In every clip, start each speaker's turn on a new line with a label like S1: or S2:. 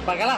S1: Bacalá.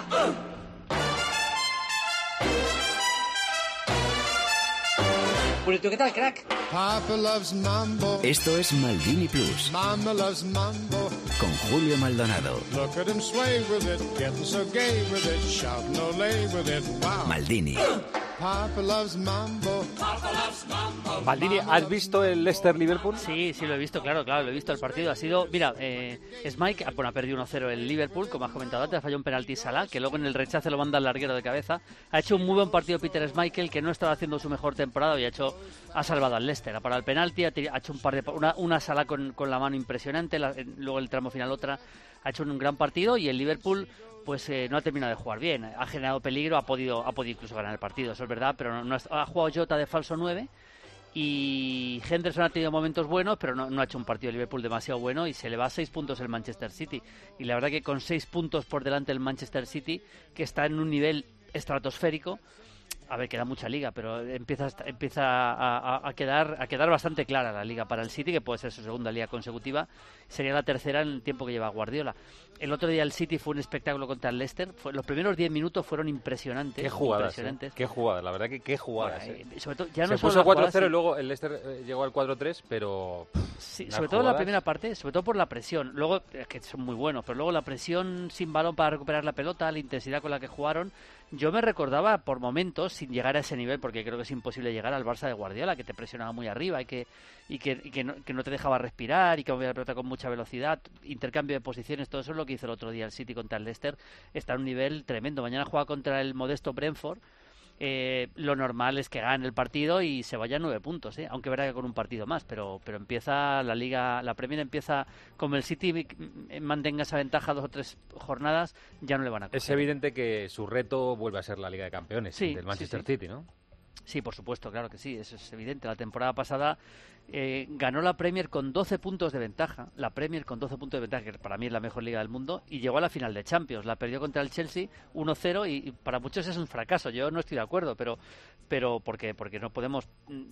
S1: Purito, ¿qué tal, crack?
S2: Papa loves mambo.
S3: Esto es Maldini Plus.
S2: Mama loves mambo.
S3: Con Julio Maldonado.
S2: Look at him sway with it, getting so gay with it, shouting olé with it, wow.
S3: Maldini.
S2: Papa loves mambo.
S4: Maldini, ¿has visto el Leicester-Liverpool?
S5: Sí, lo he visto, claro, lo he visto. El partido ha sido... Mira, Smike, ha perdido 1-0 el Liverpool, como has comentado antes, ha fallado un penalti Salah, que luego en el rechace lo manda al larguero de cabeza. Ha hecho un muy buen partido Peter Schmeichel, que no estaba haciendo su mejor temporada y ha salvado al Leicester. Ha parado el penalti, ha hecho un par de... Una Salah con la mano impresionante, luego el tramo final otra. Ha hecho un gran partido y el Liverpool... pues no ha terminado de jugar bien, ha generado peligro, ha podido incluso ganar el partido, eso es verdad, pero no ha jugado Jota de falso 9 y Henderson ha tenido momentos buenos, pero no ha hecho un partido de Liverpool demasiado bueno y se le va a 6 puntos el Manchester City. Y la verdad que con 6 puntos por delante el Manchester City, que está en un nivel estratosférico, a ver, queda mucha liga, pero empieza a quedar bastante clara la liga para el City, que puede ser su segunda liga consecutiva. Sería la tercera en el tiempo que lleva Guardiola. El otro día el City fue un espectáculo contra el Leicester. Los primeros 10 minutos fueron impresionantes.
S4: Qué jugadas, qué jugadas, la verdad que qué jugadas.
S5: Sobre todo, ya
S4: se
S5: no
S4: puso 4-0
S5: y
S4: luego el Leicester llegó al 4-3, pero...
S5: Sí, sobre todo en la primera parte, sobre todo por la presión. Luego, es que son muy buenos, pero luego la presión sin balón para recuperar la pelota, la intensidad con la que jugaron. Yo me recordaba por momentos, sin llegar a ese nivel, porque creo que es imposible llegar al Barça de Guardiola, que te presionaba muy arriba y que no te dejaba respirar y que movía la pelota con mucha velocidad, intercambio de posiciones, todo eso es lo que hizo el otro día el City contra el Leicester. Está a un nivel tremendo. Mañana juega contra el modesto Brentford. Lo normal es que gane el partido y se vaya a 9 puntos, aunque verá que con un partido más, pero empieza la Liga, la Premier empieza, como el City mantenga esa ventaja 2 o 3 jornadas, ya no le van a coger.
S4: Es evidente que su reto vuelve a ser la Liga de Campeones del Manchester City, ¿no?
S5: Sí, por supuesto, claro que sí, eso es evidente. La temporada pasada ganó la Premier con 12 puntos de ventaja, que para mí es la mejor liga del mundo, y llegó a la final de Champions. La perdió contra el Chelsea 1-0 y para muchos es un fracaso. Yo no estoy de acuerdo, pero porque no podemos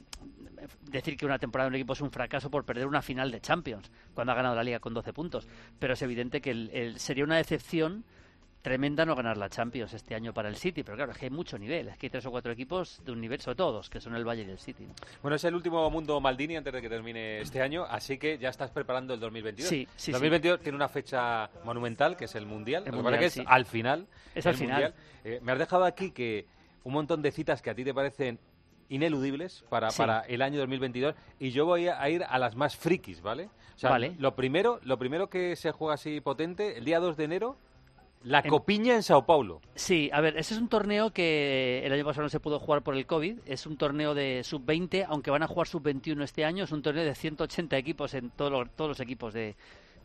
S5: decir que una temporada de un equipo es un fracaso por perder una final de Champions cuando ha ganado la liga con 12 puntos. Pero es evidente que sería una decepción tremenda no ganar la Champions este año para el City, pero claro, es que hay mucho nivel, es que hay 3 o 4 equipos de un nivel, sobre todo 2, que son el Bayern y el City, ¿no?
S4: Bueno, es el último mundo Maldini antes de que termine este año, así que ya estás preparando el 2022.
S5: Sí.
S4: 2022 tiene una fecha monumental, que es el Mundial,
S5: Sí.
S4: Al final.
S5: Es al final.
S4: Me has dejado aquí que un montón de citas que a ti te parecen ineludibles para el año 2022 y yo voy a ir a las más frikis, ¿vale? O sea,
S5: vale.
S4: Lo primero que se juega así potente, el día 2 de enero, la Copiña en Sao Paulo.
S5: Sí, a ver, ese es un torneo que el año pasado no se pudo jugar por el COVID. Es un torneo de sub-20, aunque van a jugar sub-21 este año. Es un torneo de 180 equipos en todos los equipos de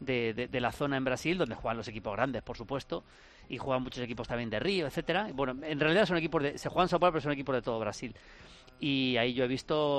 S5: la zona en Brasil, donde juegan los equipos grandes, por supuesto, y juegan muchos equipos también de Río, etcétera. Bueno, en realidad son equipos se juegan en Sao Paulo, pero son equipos de todo Brasil. Y ahí yo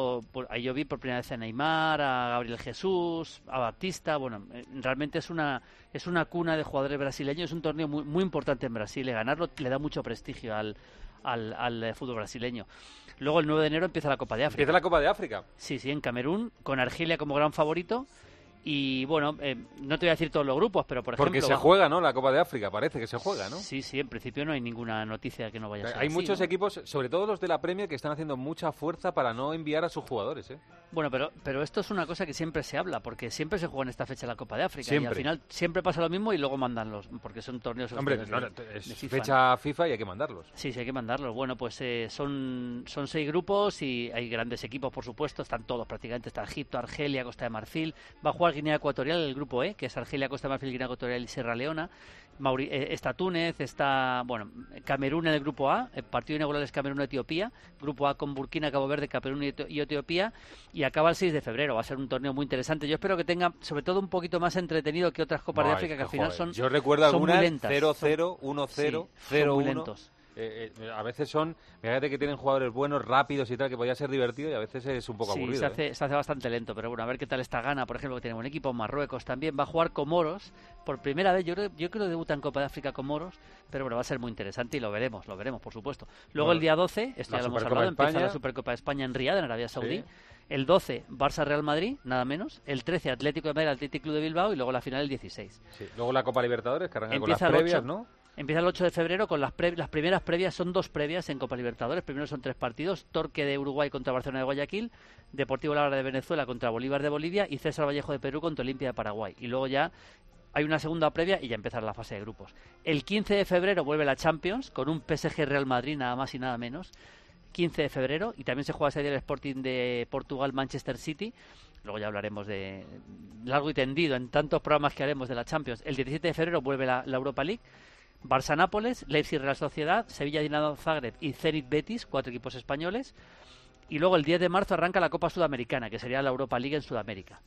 S5: vi por primera vez a Neymar, a Gabriel Jesús, a Baptista. Bueno, realmente es una cuna de jugadores brasileños. Es un torneo muy, muy importante en Brasil. Ganarlo le da mucho prestigio al fútbol brasileño. Luego el 9 de enero empieza la Copa de África.
S4: ¿Empieza la Copa de África?
S5: Sí, en Camerún, con Argelia como gran favorito. Y bueno, no te voy a decir todos los grupos, pero por ejemplo...
S4: Porque se juega, ¿no? La Copa de África, parece que se juega, ¿no?
S5: Sí, en principio no hay ninguna noticia que no vaya a ser
S4: Hay
S5: así,
S4: muchos
S5: ¿no?
S4: equipos, sobre todo los de la Premier, que están haciendo mucha fuerza para no enviar a sus jugadores, ¿eh?
S5: Bueno, pero esto es una cosa que siempre se habla, porque siempre se juega en esta fecha la Copa de África.
S4: Siempre.
S5: Y al final siempre pasa lo mismo y luego mandan porque son torneos...
S4: Hombre,
S5: de
S4: es
S5: FIFA,
S4: fecha FIFA y hay que mandarlos.
S5: Sí, hay que mandarlos. Bueno, pues son 6 grupos y hay grandes equipos, por supuesto. Están todos prácticamente. Está Egipto, Argelia, Costa de Marfil. Va a jugar Guinea Ecuatorial, el grupo E, que es Argelia, Costa de Marfil, Guinea Ecuatorial y Sierra Leona. Está Túnez, está Camerún en el grupo A. El partido inaugural es Camerún-Etiopía. Grupo A con Burkina, Cabo Verde, Camerún y Etiopía. Y acaba el 6 de febrero. Va a ser un torneo muy interesante. Yo espero que tenga, sobre todo, un poquito más entretenido que otras Copas de África, que al final son...
S4: Yo recuerdo algunas
S5: 0-0,
S4: 1-0, 0-1. A veces fíjate que tienen jugadores buenos, rápidos y tal, que podía ser divertido y a veces es un poco aburrido.
S5: Se hace bastante lento, pero bueno, a ver qué tal está Ghana, por ejemplo, que tiene un equipo. Marruecos también va a jugar Comoros por primera vez. Yo creo que debuta en Copa de África Comoros, pero bueno, va a ser muy interesante y lo veremos, por supuesto. Luego el día 12, esto ya lo hemos hablado, empieza la Supercopa de España en Riad, en Arabia Saudí. Sí. El 12, Barça-Real Madrid, nada menos. El 13, Atlético de Madrid, Athletic Club de Bilbao. Y luego la final el 16.
S4: Sí. Luego la Copa Libertadores, que arranca con las previas, ¿no?
S5: Empieza el 8 de febrero con las primeras previas, son 2 previas en Copa Libertadores. Primero son 3 partidos: Torque de Uruguay contra Barcelona de Guayaquil, Deportivo Lara de Venezuela contra Bolívar de Bolivia y César Vallejo de Perú contra Olimpia de Paraguay. Y luego ya hay una segunda previa y ya empezará la fase de grupos. El 15 de febrero vuelve la Champions con un PSG Real Madrid, nada más y nada menos. 15 de febrero, y también se juega ese día el Sporting de Portugal Manchester City. Luego ya hablaremos de largo y tendido en tantos programas que haremos de la Champions. El 17 de febrero vuelve la Europa League. Barça-Nápoles, Leipzig-Real Sociedad, Sevilla-Dinamo Zagreb y Zenit-Betis, 4 equipos españoles. Y luego el 10 de marzo arranca la Copa Sudamericana, que sería la Europa League en Sudamérica.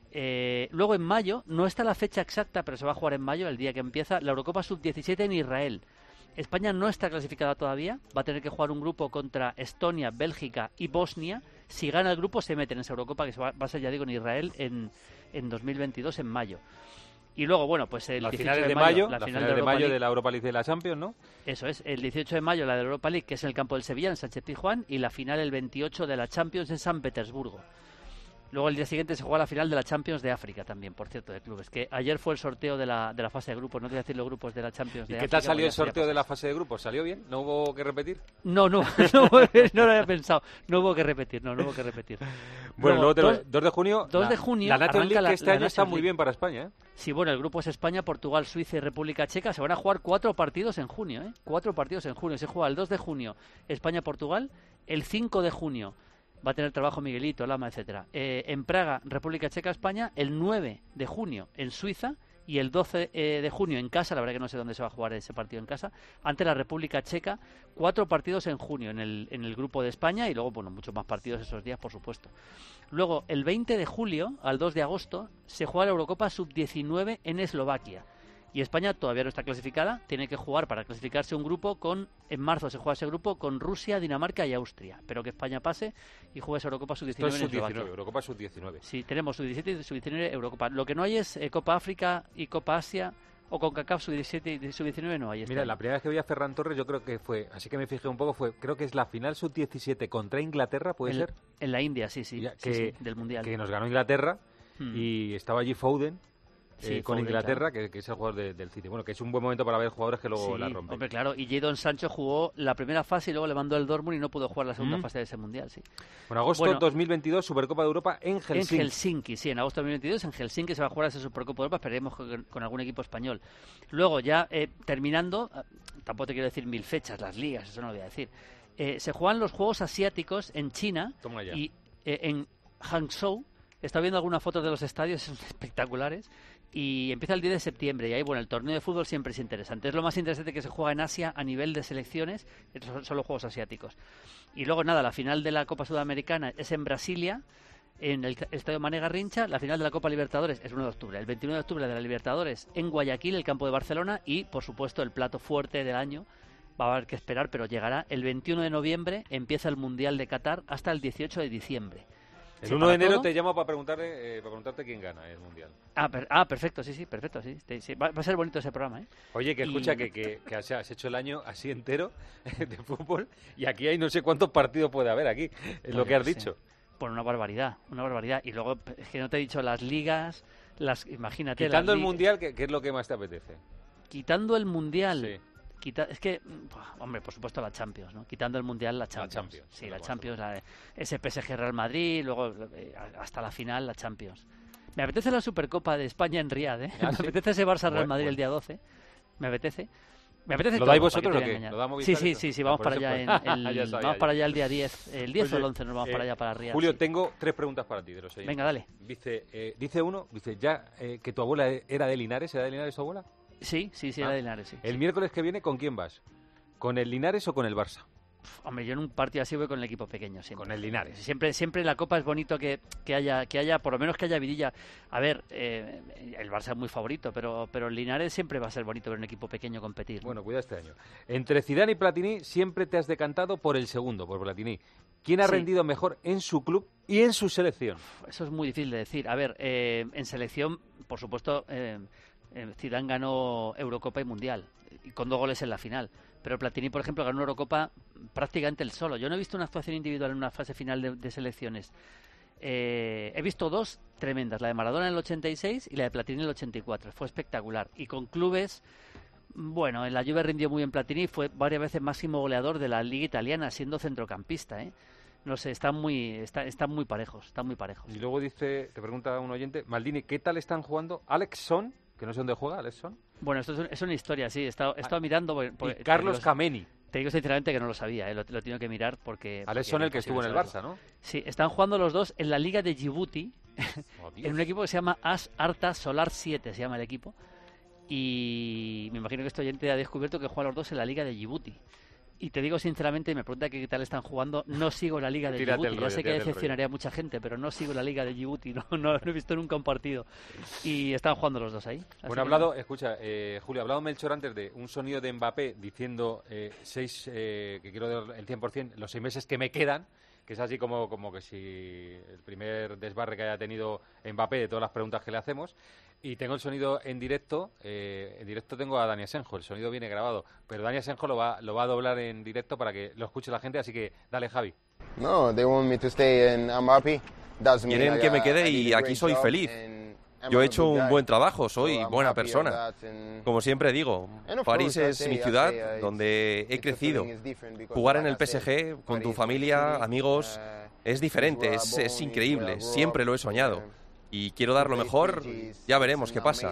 S5: Luego en mayo, no está la fecha exacta, pero se va a jugar en mayo, el día que empieza, la Eurocopa Sub-17 en Israel. España no está clasificada todavía, va a tener que jugar un grupo contra Estonia, Bélgica y Bosnia. Si gana el grupo se mete en esa Eurocopa, que va a ser, ya digo, en Israel en 2022, en mayo. Y luego, bueno, pues el 18 de mayo,
S4: la final de mayo de la Europa League de la Champions, ¿no?
S5: Eso es, el 18 de mayo la de la Europa League, que es en el campo del Sevilla, en Sánchez Pizjuán, y la final el 28 de la Champions en San Petersburgo. Luego el día siguiente se juega la final de la Champions de África también, por cierto, de clubes. Que ayer fue el sorteo de la fase de grupos, no te voy a decir los grupos de la Champions de África.
S4: ¿Y qué tal salió el sorteo de la fase de grupos? ¿Salió bien? ¿No hubo que repetir?
S5: No lo había pensado. No hubo que repetir.
S4: Bueno, luego 2 de junio.
S5: 2 de junio.
S4: La Nations League, que este año está muy bien para España, ¿eh?
S5: Sí, bueno, el grupo es España, Portugal, Suiza y República Checa. Se van a jugar 4 partidos en junio, ¿eh? 4 partidos en junio. Se juega el 2 de junio España-Portugal, el 5 de junio va a tener trabajo Miguelito, Lama, etcétera. En Praga, República Checa, España, el 9 de junio en Suiza y el 12 de junio en casa, la verdad que no sé dónde se va a jugar ese partido en casa, ante la República Checa. 4 partidos en junio en el grupo de España y luego, bueno, muchos más partidos esos días, por supuesto. Luego, el 20 de julio al 2 de agosto se juega la Eurocopa Sub-19 en Eslovaquia. Y España todavía no está clasificada, tiene que jugar para clasificarse un grupo en marzo se juega ese grupo con Rusia, Dinamarca y Austria. Pero que España pase y juegue esa Eurocopa Sub-19 en Eslovaquia.
S4: Eurocopa Sub-19.
S5: Sí, tenemos Sub-17 y Sub-19 Eurocopa. Lo que no hay es Copa África y Copa Asia o CONCACAF Sub-17 y Sub-19 no hay.
S4: Mira, la primera vez que vi a Ferran Torres yo creo que fue, así que me fijé un poco, creo que es la final Sub-17 contra Inglaterra, ¿puede ser?
S5: En la India, sí, del Mundial.
S4: Que nos ganó Inglaterra y estaba allí Foden. Con
S5: Foden,
S4: Inglaterra, claro. que es el jugador del City. Bueno, que es un buen momento para ver jugadores que luego la rompen.
S5: Hombre, claro, y Jadon Sancho jugó la primera fase y luego le mandó el Dortmund y no pudo jugar la segunda fase de ese Mundial, sí.
S4: Bueno, agosto 2022, Supercopa de Europa en Helsinki.
S5: En Helsinki, sí, en agosto 2022 en Helsinki se va a jugar esa Supercopa de Europa, esperemos con algún equipo español. Luego ya terminando, tampoco te quiero decir 1000 fechas, las ligas, eso no lo voy a decir. Se juegan los Juegos Asiáticos en China y en Hangzhou. He estado viendo algunas fotos de los estadios, son espectaculares. Y empieza el 10 de septiembre y ahí, bueno, el torneo de fútbol siempre es interesante. Es lo más interesante que se juega en Asia a nivel de selecciones, son los Juegos Asiáticos. Y luego, nada, la final de la Copa Sudamericana es en Brasilia, en el Estadio Mané Garrincha. La final de la Copa Libertadores es 1 de octubre. El 21 de octubre de la Libertadores en Guayaquil, el campo de Barcelona. Y, por supuesto, el plato fuerte del año, va a haber que esperar, pero llegará. El 21 de noviembre empieza el Mundial de Qatar hasta el 18 de diciembre.
S4: El 1 de enero te llamo para preguntarte quién gana el Mundial.
S5: Perfecto, sí, perfecto, sí. Va a ser bonito ese programa, ¿eh?
S4: Oye, que escucha que has hecho el año así entero de fútbol y aquí hay no sé cuántos partidos puede haber aquí, es lo que has dicho.
S5: Bueno, una barbaridad. Y luego, es que no te he dicho las ligas, imagínate.
S4: Quitando el Mundial, ¿qué es lo que más te apetece?
S5: Quitando el Mundial...
S4: Sí.
S5: Es que, hombre, por supuesto la Champions, ¿no? Quitando el Mundial, la Champions. Sí, la Champions, ese PSG Real Madrid, luego hasta la final, la Champions. Me apetece la Supercopa de España en Riad, ¿eh? Me apetece ese Barça Real Madrid el día 12. Me apetece.
S4: ¿Lo dais vosotros o qué? ¿Lo da Movistar?
S5: Sí, vamos para allá vamos para allá el día 10. El 10 o el 11 nos vamos para allá para Riad.
S4: Julio, tengo 3 preguntas para ti de los oyentes.
S5: Venga, dale.
S4: Dice uno, que tu abuela era de Linares, ¿era de Linares tu abuela?
S5: Sí, era de Linares, sí.
S4: El miércoles que viene, ¿con quién vas? ¿Con el Linares o con el Barça?
S5: Hombre, yo en un partido así voy con el equipo pequeño siempre.
S4: Con el Linares.
S5: Siempre la Copa es bonito que haya, por lo menos que haya vidilla. A ver, el Barça es muy favorito, pero el Linares siempre va a ser bonito ver un equipo pequeño competir.
S4: Bueno, cuida este año. Entre Zidane y Platini siempre te has decantado por el segundo, por Platini. ¿Quién ha rendido mejor en su club y en su selección?
S5: Eso es muy difícil de decir. A ver, en selección, por supuesto... Zidane ganó Eurocopa y Mundial, y con 2 goles en la final. Pero Platini, por ejemplo, ganó Eurocopa prácticamente él solo. Yo no he visto una actuación individual en una fase final de selecciones. He visto 2 tremendas, la de Maradona en el 86 y la de Platini en el 84. Fue espectacular. Y con clubes, Bueno, en la Juve rindió muy bien Platini, fue varias veces máximo goleador de la Liga Italiana, siendo centrocampista, ¿eh? No sé, están muy parejos,
S4: Y luego te pregunta un oyente, Maldini, ¿qué tal están jugando Alex Son? Que no sé dónde juega, Alex Son.
S5: Bueno, esto es una historia, sí, he estado mirando...
S4: Y Carlos Kameni.
S5: Te digo sinceramente que no lo sabía, lo he tenido que mirar porque...
S4: Alex Son, el que estuvo en el Barça, ¿no?
S5: Sí, están jugando los dos en la Liga de Djibouti, en un equipo que se llama AS Arta Solar 7, se llama el equipo, y me imagino que este oyente ha descubierto que juegan los dos en la Liga de Djibouti. Y te digo sinceramente, me pregunta qué tal están jugando, no sigo la Liga de Djibouti. Ya sé que decepcionaría a mucha gente, pero no sigo la Liga de Djibouti, no he visto nunca un partido. Y están jugando los dos ahí.
S4: Bueno, escucha, Julio, ha hablado Melchor antes de un sonido de Mbappé diciendo que quiero el 100%, los 6 meses que me quedan, que es así como que si el primer desbarre que haya tenido Mbappé de todas las preguntas que le hacemos. Y tengo el sonido en directo tengo a Dani Asenjo, el sonido viene grabado, pero Dani Asenjo lo va a doblar en directo para que lo escuche la gente, así que dale, Javi.
S6: No, they want me to stay and I'm happy.
S7: Quieren que me quede y aquí soy feliz. Yo he hecho un buen trabajo, soy buena persona. Como siempre digo, París es mi ciudad donde he crecido. Jugar en el PSG con tu familia, amigos, es diferente, es increíble, siempre lo he soñado. Y quiero dar lo mejor, ya veremos qué pasa.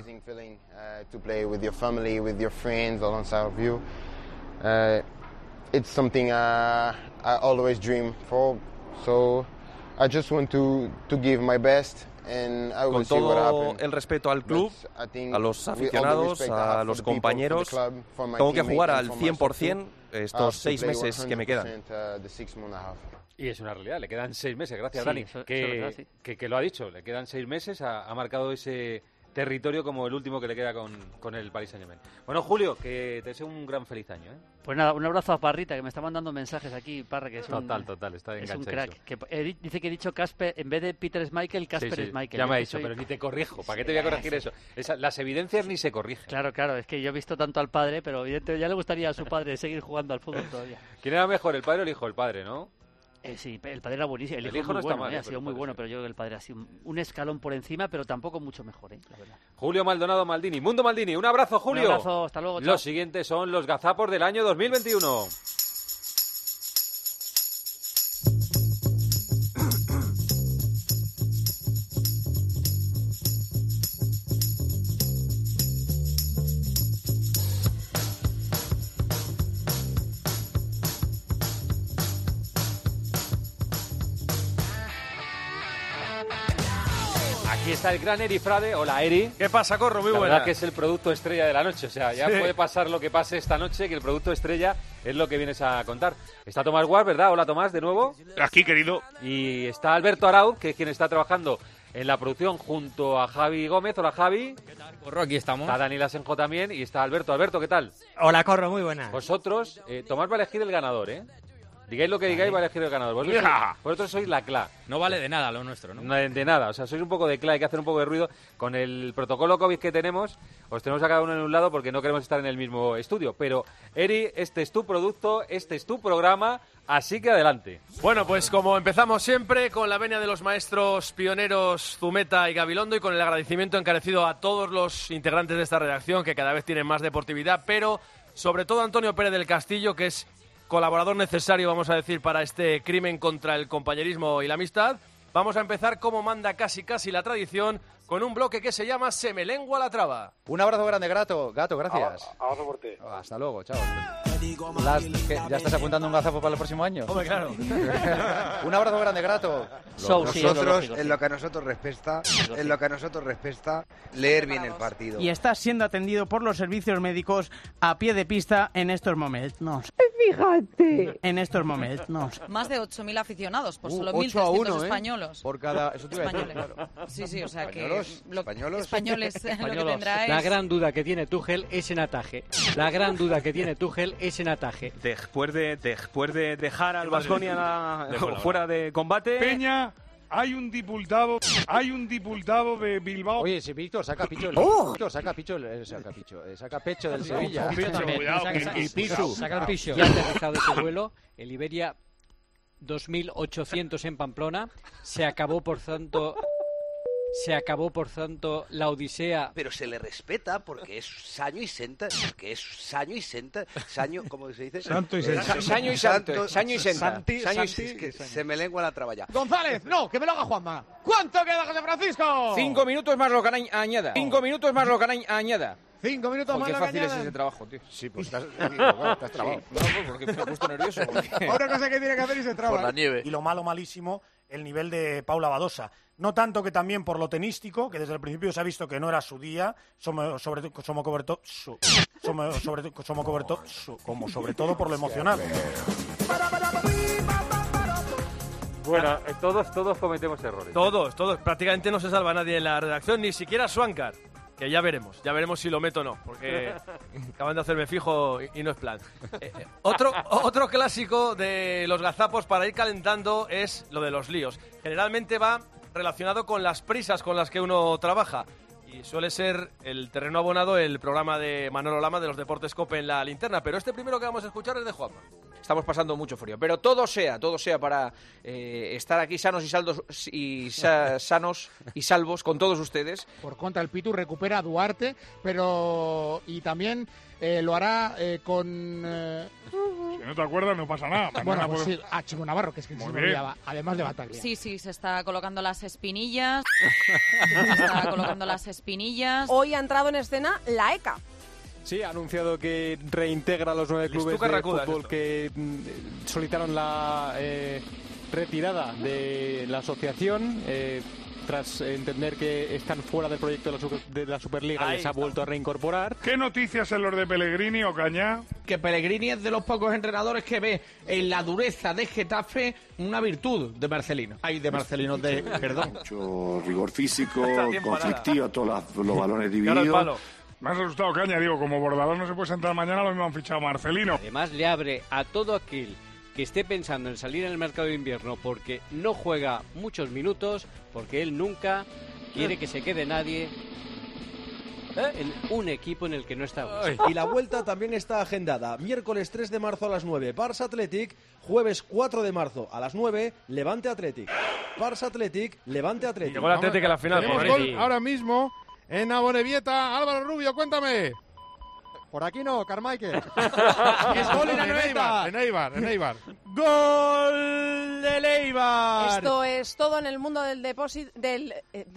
S6: It's something I always dream for, so I just want to give my best.
S7: Con todo el respeto al club, a los aficionados, a los compañeros, tengo que jugar al 100% estos 6 meses que me quedan.
S4: Y es una realidad, le quedan 6 meses, gracias Dani, que lo ha dicho, le quedan 6 meses, ha marcado ese territorio como el último que le queda con el Paris Saint-Germain. Bueno, Julio, que te deseo un gran feliz año, ¿eh?
S5: Pues nada, un abrazo a Parrita, que me está mandando mensajes aquí, Parra, que es
S4: total, está
S5: es un crack. Dice que he dicho Casper, en vez de Peter Schmeichel, Casper Schmeichel.
S4: Ya me ha dicho, pero ni te corrijo, ¿para qué te voy a corregir eso? Las evidencias ni se corrigen.
S5: Claro, es que yo he visto tanto al padre, pero evidentemente ya le gustaría a su padre seguir jugando al fútbol todavía.
S4: ¿Quién era mejor, el padre o el hijo? El padre, ¿no?
S5: Sí, el padre era buenísimo. El hijo
S4: no
S5: muy
S4: está
S5: bueno,
S4: mal,
S5: ha sido muy bueno, pero yo creo que el padre ha sido un escalón por encima, pero tampoco mucho mejor, la verdad.
S4: Julio Maldonado Maldini, Mundo Maldini, un abrazo, Julio.
S5: Un abrazo, hasta luego. Chao.
S4: Los siguientes son los gazapos del año 2021. Aquí está el gran Eri Frade. Hola, Eri.
S8: ¿Qué pasa, Corro? Muy buena.
S4: La verdad que es el producto estrella de la noche. O sea, ya puede pasar lo que pase esta noche, que el producto estrella es lo que vienes a contar. Está Tomás Guard, ¿verdad? Hola, Tomás, de nuevo.
S8: Aquí, querido.
S4: Y está Alberto Arauz, que es quien está trabajando en la producción junto a Javi Gómez. Hola, Javi.
S9: ¿Qué tal, Corro? Aquí estamos.
S4: Está Daniel Asenjo también y está Alberto. Alberto, ¿qué tal?
S9: Hola, Corro, muy buena.
S4: Vosotros, Tomás va a elegir el ganador, ¿eh? Digáis lo que digáis, va a elegir el ganador. Vosotros sois la CLA.
S9: No vale de nada lo nuestro, ¿no?
S4: De nada, o sea, sois un poco de CLA, hay que hacer un poco de ruido. Con el protocolo COVID que tenemos, os tenemos a cada uno en un lado porque no queremos estar en el mismo estudio. Pero, Eri, este es tu producto, este es tu programa, así que adelante.
S8: Bueno, pues como empezamos siempre, con la venia de los maestros pioneros Zumeta y Gabilondo y con el agradecimiento encarecido a todos los integrantes de esta redacción que cada vez tienen más deportividad, pero sobre todo a Antonio Pérez del Castillo, que es colaborador necesario, vamos a decir, para este crimen contra el compañerismo y la amistad. Vamos a empezar, como manda casi la tradición, con un bloque que se llama Se me lengua la traba.
S10: Un abrazo grande, Gato, gracias.
S11: Abrazo por ti.
S10: Hasta luego, chao. ¿Ya estás apuntando un gazapo para el próximo año?
S8: Hombre, claro.
S10: Un abrazo grande, Grato.
S11: Nosotros, en lo que a nosotros respecta, leer bien el partido.
S12: Y está siendo atendido por los servicios médicos a pie de pista en estos momentos. Fíjate. En estos momentos.
S13: Más de 8.000 aficionados por solo 1.300 españolos.
S10: Por cada... Eso te iba a decir,
S13: claro. Sí, o sea que...
S11: Españoles.
S13: Lo que tendrá es...
S14: La gran duda que tiene Tuchel es en ataque.
S15: Después de dejar al Baskonia fuera de combate...
S2: Peña, hay un diputado de Bilbao.
S10: Oye, si Víctor saca pecho del Sevilla.
S14: Saca el piso. Ya ha aterrizado ese vuelo, el Iberia 2800 en Pamplona, se acabó por tanto Se acabó, por tanto, la odisea.
S16: Pero se le respeta porque es saño y senta, saño, ¿cómo se dice?
S17: Santo y senta.
S16: Saño y santo,
S17: saño y senta.
S16: Se me lengua la traba ya.
S17: González, no, que me lo haga Juanma. ¿Cuánto queda, José Francisco?
S18: 5 minutos más lo que añada. 5 minutos más lo que añada.
S17: 5 minutos más
S18: lo que añada. Qué fácil es ese trabajo, tío. Sí, pues estás trabado. No, porque me he puesto nervioso.
S17: Otra cosa que tiene que hacer y se traba.
S16: Por la nieve.
S17: Y lo malísimo, el nivel de Paula Badosa. No tanto que también por lo tenístico, que desde el principio se ha visto que no era su día, sobre todo por lo emocional.
S4: Bueno, todos cometemos errores.
S8: Todos. Prácticamente no se salva nadie en la redacción, ni siquiera Swankar. Que ya veremos si lo meto o no, porque acaban de hacerme fijo y no es plan. Otro clásico de los gazapos para ir calentando es lo de los líos. Generalmente va relacionado con las prisas con las que uno trabaja. Y suele ser el terreno abonado el programa de Manolo Lama de los Deportes COPE en la linterna. Pero este primero que vamos a escuchar es de Juanma.
S18: Estamos pasando mucho frío, pero todo sea para estar aquí sanos y salvos con todos ustedes.
S17: Por contra, el Pitu recupera a Duarte, pero y también lo hará con...
S2: Si no te acuerdas, no pasa nada.
S17: Bueno, pues sí, a Chico Navarro, que es que se me olvidaba, además de Bataglia.
S13: Sí, se está colocando las espinillas.
S19: Hoy ha entrado en escena la ECA.
S15: Sí, ha anunciado que reintegra a los 9 clubes de fútbol que solicitaron la retirada de la asociación tras entender que están fuera del proyecto de la Superliga. Les ha vuelto a reincorporar.
S2: ¿Qué noticias en los de Pellegrini, Ocaña?
S20: Que Pellegrini es de los pocos entrenadores que ve en la dureza de Getafe una virtud de Marcelino. Perdón.
S21: Mucho rigor físico, conflictivo, todos los balones divididos.
S2: Me has asustado, Caña, como Bordalás no se puede sentar mañana, lo mismo han fichado a Marcelino.
S14: Además le abre a todo aquel que esté pensando en salir en el mercado de invierno porque no juega muchos minutos, porque él nunca quiere que se quede nadie en un equipo en el que no está.
S22: Y la vuelta también está agendada. Miércoles 3 de marzo a las 9, Barça Athletic. Jueves 4 de marzo a las 9, Levante Athletic. Barça Athletic, Levante Athletic.
S8: Llegó el Athletic a la final.
S17: Tenemos gol ahora mismo en Amorebieta. Álvaro Rubio, cuéntame. Por aquí no, Carmichael. Es gol en Eibar. En Eibar. ¡Gol de Eibar!
S19: Esto es todo en el mundo del depósito, del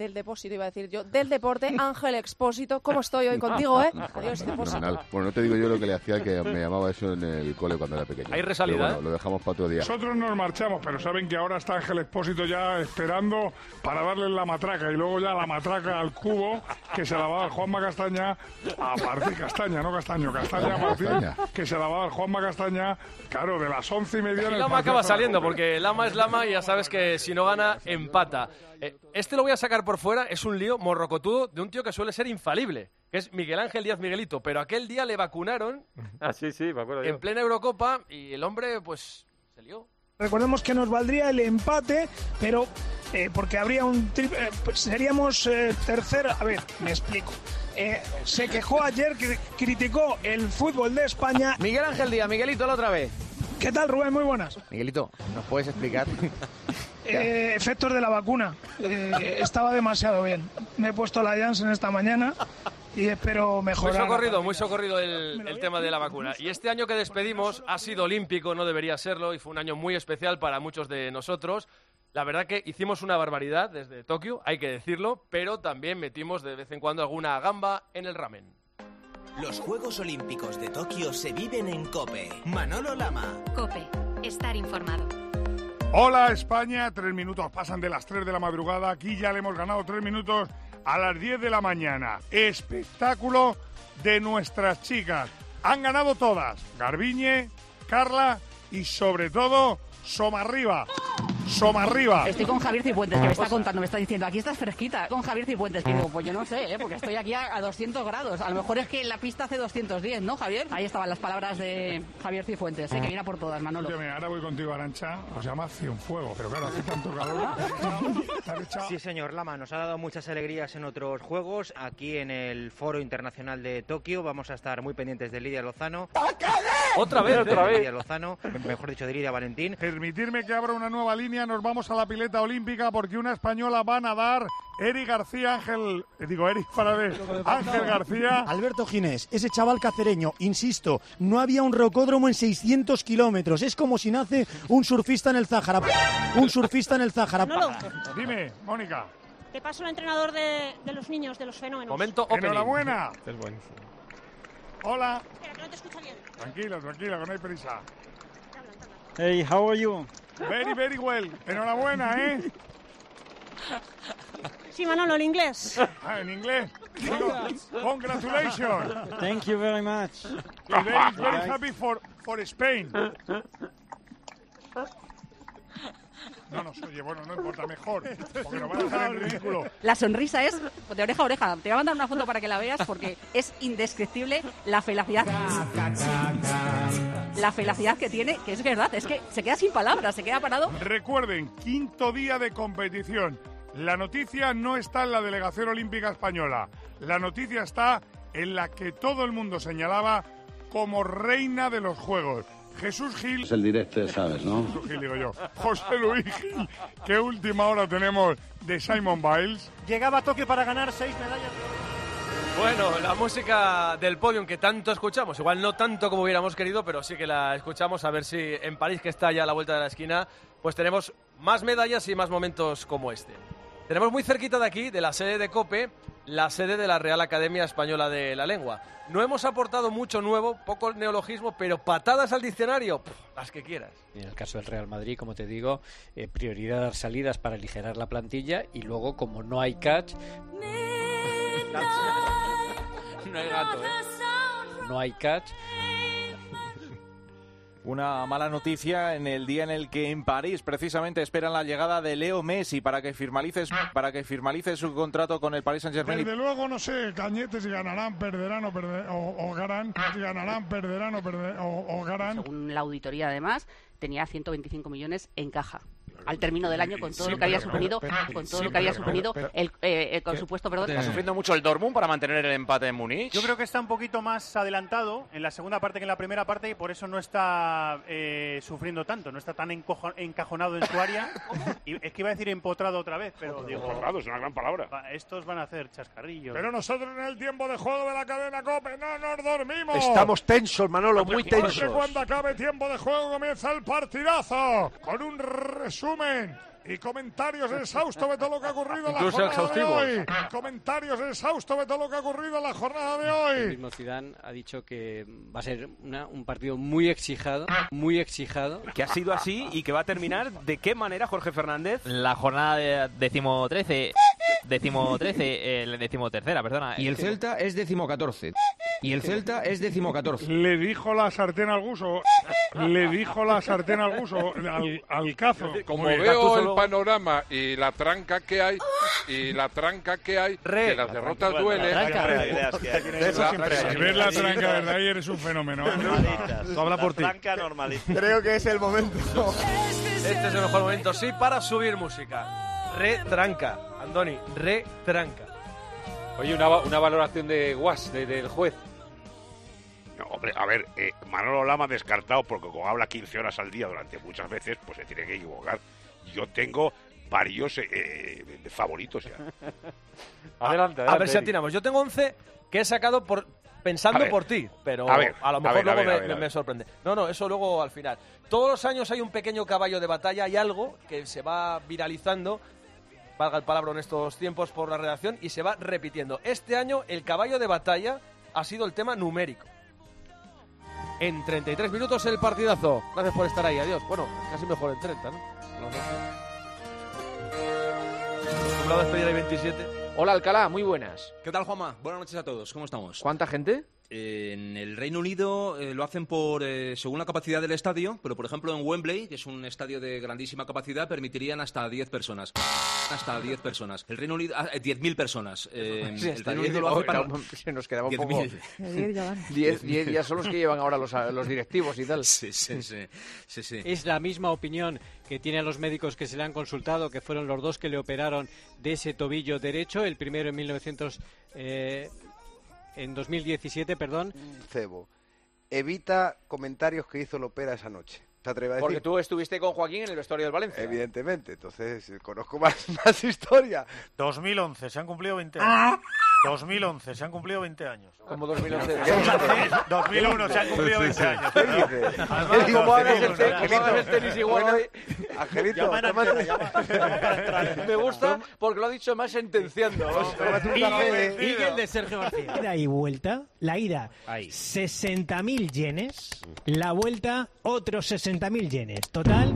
S19: deporte. Ángel Expósito, ¿cómo estoy hoy contigo, Adiós, Expósito.
S23: Bueno, no te digo yo lo que le hacía, que me llamaba eso en el cole cuando era pequeño.
S8: Hay resalida,
S23: bueno, lo dejamos para otro día.
S2: Nosotros nos marchamos, pero saben que ahora está Ángel Expósito ya esperando para darle la matraca y luego ya la matraca al cubo que se la va a dar Juanma Castaña a partir Castaña, que se la va a dar Juanma Castaña, claro, de las 11:30.
S8: Y Lama acaba saliendo, porque Lama es Lama y ya sabes que si no gana, empata. Este lo voy a sacar por fuera, es un lío morrocotudo de un tío que suele ser infalible, que es Miguel Ángel Díaz Miguelito, pero aquel día le vacunaron
S4: sí, me acuerdo yo.
S8: En plena Eurocopa y el hombre, pues, se lió.
S24: Recordemos que nos valdría el empate, pero porque habría seríamos tercero. A ver, me explico. Se quejó ayer, que criticó el fútbol de España.
S18: Miguel Ángel Díaz, Miguelito, la otra vez.
S24: ¿Qué tal, Rubén? Muy buenas.
S18: Miguelito, ¿nos puedes explicar?
S24: Efectos de la vacuna. Estaba demasiado bien. Me he puesto la Janssen esta mañana y espero mejorar.
S8: Muy socorrido el tema de la vacuna. Y este año que despedimos ha sido olímpico, no debería serlo, y fue un año muy especial para muchos de nosotros. La verdad que hicimos una barbaridad desde Tokio, hay que decirlo, pero también metimos de vez en cuando alguna gamba en el ramen.
S25: Los Juegos Olímpicos de Tokio se viven en COPE. Manolo Lama.
S26: COPE. Estar informado.
S2: Hola España, 3 minutos pasan de las 3 de la madrugada. Aquí ya le hemos ganado 3 minutos a las 10 de la mañana. Espectáculo de nuestras chicas. Han ganado todas. Garbiñe, Carla y sobre todo Somarriba.
S27: Estoy con Javier Cifuentes, que me está contando, me está diciendo, aquí estás fresquita. Con Javier Cifuentes, que digo, pues yo no sé, porque estoy aquí a 200 grados. A lo mejor es que la pista hace 210, ¿no, Javier? Ahí estaban las palabras de Javier Cifuentes, que viene a por todas, Manolo.
S2: Oye, ahora voy contigo, Arantxa. Os llama Cienfuegos, pero claro, hace tanto calor.
S28: Sí, señor Lama, nos ha dado muchas alegrías en otros juegos. Aquí en el Foro Internacional de Tokio vamos a estar muy pendientes de Lidia Lozano.
S8: Otra vez.
S28: Lidia Lozano, mejor dicho, de Lidia Valentín.
S2: Permitirme que abra una nueva línea línea nos vamos a la pileta olímpica porque una española va a nadar. Eric Faraday, Ángel García.
S1: Alberto Ginés, ese chaval cacereño, insisto, no había un rocódromo en 600 kilómetros. Es como si nace un surfista en el Záhara. Un surfista en el Záhara.
S2: Dime, Mónica.
S3: Te paso el entrenador de los niños, de los fenómenos.
S8: Momento opening.
S2: Enhorabuena.
S15: Es buenísimo.
S2: Hola.
S3: Espera, que no te escucha bien.
S2: Tranquila, que no hay prisa.
S5: Hey, how are you?
S2: Very, very well. Enhorabuena, ¿eh?
S3: Sí, Manolo, en inglés.
S2: Ah, en inglés. Digo, congratulations.
S5: Thank you very much.
S2: Very happy for Spain. No nos oye, bueno, no importa, mejor, porque nos van a dejar en ridículo.
S27: La sonrisa es de oreja a oreja. Te voy a mandar una foto para que la veas porque es indescriptible la felicidad. La felicidad que tiene, que es verdad, es que se queda sin palabras, se queda parado.
S2: Recuerden, 5º día de competición. La noticia no está en la delegación olímpica española. La noticia está en la que todo el mundo señalaba como reina de los Juegos. Jesús Gil.
S21: Es el directo, sabes, ¿no?
S2: Jesús Gil, digo yo. José Luis Gil. ¿Qué última hora tenemos de Simon Biles?
S24: Llegaba a Tokio para ganar 6 medallas.
S8: Bueno, la música del podium que tanto escuchamos, igual no tanto como hubiéramos querido, pero sí que la escuchamos, a ver si en París, que está ya a la vuelta de la esquina, pues tenemos más medallas y más momentos como este. Tenemos muy cerquita de aquí, de la sede de COPE, la sede de la Real Academia Española de la Lengua. No hemos aportado mucho nuevo, poco neologismo, pero patadas al diccionario, las que quieras.
S14: En el caso del Real Madrid, como te digo, prioridad a dar salidas para aligerar la plantilla y luego, como no hay catch...
S8: No hay gato, ¿eh?
S14: No hay catch.
S6: Una mala noticia en el día en el que en París precisamente esperan la llegada de Leo Messi para que finalice su contrato con el Paris Saint-Germain.
S2: Desde luego no sé, Cañete, si ganarán, perderán o ganarán, si ganarán, perderán o ganarán.
S27: Según la auditoría, además, tenía 125 millones en caja. Al término del año, con todo lo que había suponido, con su puesto, perdón.
S18: ¿Está sufriendo mucho el Dortmund para mantener el empate en Múnich?
S28: Yo creo que está un poquito más adelantado en la segunda parte que en la primera parte y por eso no está sufriendo tanto, no está tan encajonado en su área. Y es que iba a decir empotrado otra vez, pero digo...
S2: Empotrado es una gran palabra.
S28: Estos van a hacer chascarrillos.
S2: Pero nosotros en el tiempo de juego de la cadena COPE no nos dormimos.
S16: Estamos tensos, Manolo, muy tensos.
S2: Porque cuando acabe tiempo de juego comienza el partidazo con un resumen y comentarios exhaustos de todo lo que ha ocurrido en la jornada de hoy. Comentarios exhaustos de todo lo que ha ocurrido en la jornada de hoy.
S14: El mismo Zidane ha dicho que va a ser un partido muy exijado.
S18: Que ha sido así y que va a terminar ¿de qué manera, Jorge Fernández?
S7: La jornada de decimotercera, perdona.
S9: Y el Celta es 14º. Y el Celta es 14º.
S2: Le dijo la sartén al guso. Al cazo.
S11: Como veo el panorama y la tranca que hay, que las derrotas duelen.
S2: Si ves la tranca, verdad, y eres un fenómeno.
S9: Tú habla por ti.
S22: Creo que es el momento.
S8: Este es el mejor momento, sí, para subir música. Retranca, Andoni, retranca.
S4: Oye, una valoración de Guas, del juez.
S11: No, hombre, a ver, Manolo Lama descartado porque como habla 15 horas al día durante muchas veces, pues se tiene que equivocar. Yo tengo varios favoritos ya.
S8: Adelante. A ver si atinamos. Yo tengo 11 que he sacado pensando por ti, pero a lo mejor luego me sorprende. No, eso luego al final. Todos los años hay un pequeño caballo de batalla, hay algo que se va viralizando, valga el palabra en estos tiempos por la redacción, y se va repitiendo. Este año el caballo de batalla ha sido el tema numérico. En 33 minutos el partidazo. Gracias por estar ahí, adiós. Bueno, casi mejor en 30, ¿no? Acostumbrado a despedir ahí 27.
S18: Hola, Alcalá, muy buenas.
S12: ¿Qué tal, Juanma? Buenas noches a todos, ¿cómo estamos?
S18: ¿Cuánta gente?
S12: En el Reino Unido lo hacen según la capacidad del estadio, pero por ejemplo en Wembley, que es un estadio de grandísima capacidad, permitirían hasta 10 personas. El Reino Unido, 10.000 personas.
S18: El Reino Unido lo hace para... Se nos quedaba un poco... 10 ya son los que llevan ahora los directivos y tal.
S12: Sí.
S14: Es la misma opinión que tienen los médicos que se le han consultado, que fueron los dos que le operaron de ese tobillo derecho, el primero en 2017, perdón.
S16: Cebo, evita comentarios que hizo Lopera esa noche.
S18: te atreves a decir.
S10: Porque tú estuviste con Joaquín en el vestuario del Valencia.
S18: Evidentemente, entonces conozco más historia.
S13: 2011, se han cumplido 20 años. 2011, se han cumplido 20 años.
S10: Como 2011.
S13: 2001, se han cumplido 20 años.
S18: ¿Qué dices?
S10: ¿Cómo haces el tenis igual hoy?
S18: Angelito,
S10: me gusta porque lo ha dicho más sentenciando.
S17: Miguel de Sergio García. Ida y vuelta, la ida 60.000 yenes, la vuelta otros 60.000 yenes. Total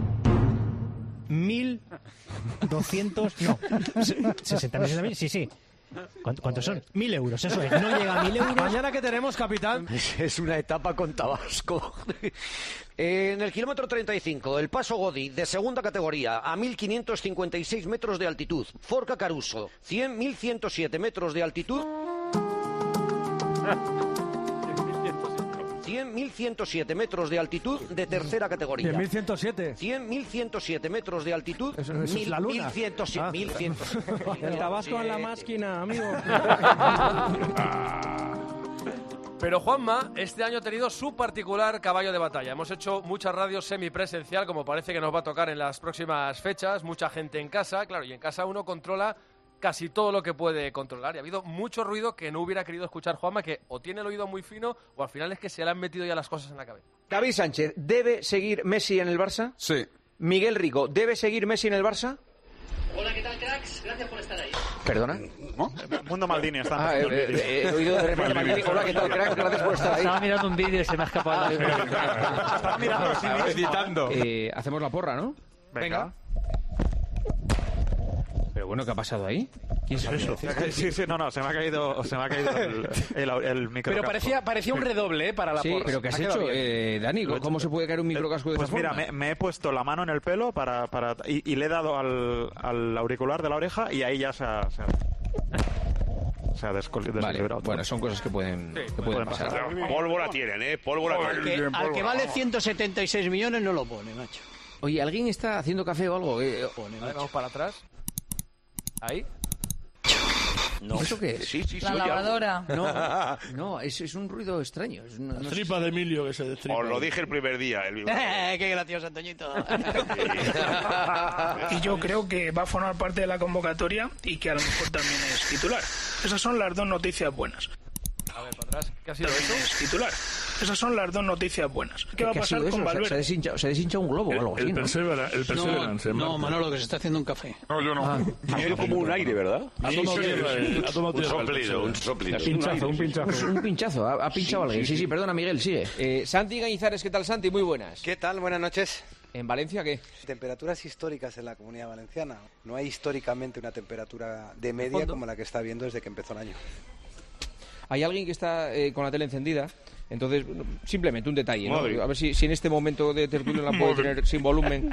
S17: 1.200, no, 60.000, sí. ¿Cuántos son? 1.000 euros, eso es. No llega a 1.000 euros.
S19: Mañana que tenemos, capitán.
S16: Es una etapa con Tabasco. En el kilómetro 35, el Paso Godí, de segunda categoría, a 1.556 metros de altitud. Forca Caruso, 1.107 metros de altitud. 100.107 metros de altitud de tercera categoría.
S19: 100.107.
S16: 100.107 metros de altitud.
S19: Eso es la luna.
S16: 1.107.
S19: El Tabasco en la máquina, amigo.
S8: Pero Juanma, este año ha tenido su particular caballo de batalla. Hemos hecho muchas radios semipresencial, como parece que nos va a tocar en las próximas fechas. Mucha gente en casa, claro, y en casa uno controla casi todo lo que puede controlar. Y ha habido mucho ruido que no hubiera querido escuchar Juanma, que o tiene el oído muy fino o al final es que se le han metido ya las cosas en la cabeza.
S10: David Sánchez, ¿debe seguir Messi en el Barça?
S20: Sí.
S10: Miguel Rico, ¿debe seguir Messi en el Barça?
S27: Hola, ¿qué tal, cracks? Gracias por estar ahí.
S10: ¿Perdona?
S20: ¿No?
S13: Mundo Maldini está.
S10: He oído de repente Maldini. Hola, ¿qué tal, cracks? Gracias por estar ahí.
S7: Estaba mirando un vídeo y se me ha escapado.
S13: Estaba mirando
S20: editando.
S9: Hacemos la porra, ¿no?
S13: Venga.
S9: Pero bueno, ¿qué ha pasado ahí? ¿Quién sabe?
S20: Sí, no, se me ha caído el micro.
S19: Pero parecía un redoble para la porra.
S9: ¿Pero qué has hecho, Dani? ¿Cómo se puede caer un microcasco de esa forma?
S20: Pues mira, me he puesto la mano en el pelo y le he dado al auricular de la oreja y ahí ya se ha desequilibrado.
S9: Bueno, son cosas que pueden pasar.
S11: Pólvora tienen, pólvora.
S14: Al que vale 176 millones no lo pone, macho.
S9: Oye, ¿alguien está haciendo café o algo?
S8: Vamos para atrás. Ahí.
S9: No. ¿Eso qué es?
S11: Sí,
S23: la lavadora.
S9: No, es un ruido extraño. Es una
S20: tripa de Emilio que se destripa.
S11: Os lo dije el primer día.
S14: ¡Qué gracioso, Antoñito!
S24: Y yo creo que va a formar parte de la convocatoria y que a lo mejor también es titular. Esas son las dos noticias buenas.
S8: A ver, para atrás. ¿Qué ha sido eso?
S24: Es titular. Esas son las dos noticias buenas. ¿Qué va a pasar con Valverde?
S9: Se ha deshinchado un globo o algo así, ¿no?
S20: El Perseverance.
S14: No, Manolo, que se está haciendo un café.
S20: No, yo no.
S11: Ha sido como un aire, ¿verdad?
S20: Ha tomado
S11: un soplido.
S9: Un pinchazo. Ha pinchado alguien. Sí, perdona, Miguel, sigue.
S10: Santi Gañizares, ¿qué tal, Santi? Muy buenas.
S25: ¿Qué tal? Buenas noches.
S10: ¿En Valencia qué?
S25: Temperaturas históricas en la Comunidad Valenciana. No hay históricamente una temperatura de media como la que está viendo desde que empezó el año.
S10: Hay alguien que está con la tele encendida. Entonces, simplemente un detalle, ¿no?
S11: Madre.
S10: A ver si en este momento de tertulia la puede tener sin volumen.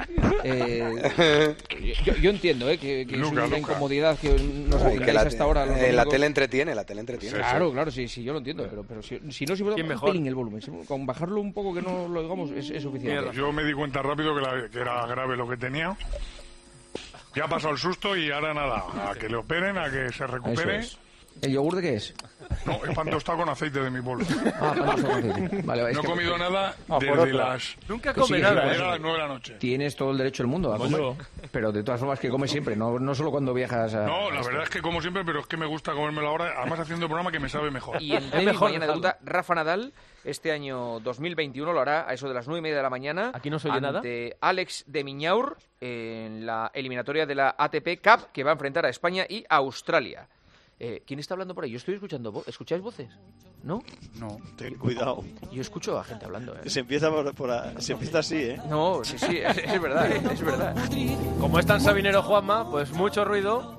S10: Yo entiendo, que es una incomodidad que nos hagáis hasta ahora.
S25: La tele entretiene,
S10: Claro, sí, yo lo entiendo, pero si no, si puedo un pelín el volumen. Con bajarlo un poco que no lo digamos es suficiente.
S2: Yo me di cuenta rápido que era grave lo que tenía. Ya ha pasado el susto y ahora nada, a que le operen, a que se recupere.
S9: Eso es. ¿El yogur de qué es?
S2: No, es pan tostado con aceite de mi pueblo.
S9: Pan tostado con aceite. Vale,
S2: no he comido nada desde las...
S8: Nunca come nada.
S2: Era las 9 de la noche.
S9: Tienes todo el derecho del mundo a comer. Pero de todas formas que comes siempre, no solo cuando viajas a...
S2: No, la verdad es que como siempre, pero es que me gusta comérmelo ahora, además haciendo el programa que me sabe mejor.
S10: Y en tenis mañana debuta Rafa Nadal. Este año 2021 lo hará a eso de las 9:30 de la mañana.
S7: Aquí no se oye nada.
S10: Ante Alex de Miñaur en la eliminatoria de la ATP Cup que va a enfrentar a España y a Australia. ¿Quién está hablando por ahí? Yo estoy escuchando ¿Escucháis voces? ¿No?
S20: No.
S25: Ten cuidado.
S10: Yo escucho a gente hablando,
S25: Se empieza se empieza así,
S10: No, sí, es verdad, es verdad.
S8: Como es tan sabinero Juanma, pues mucho ruido.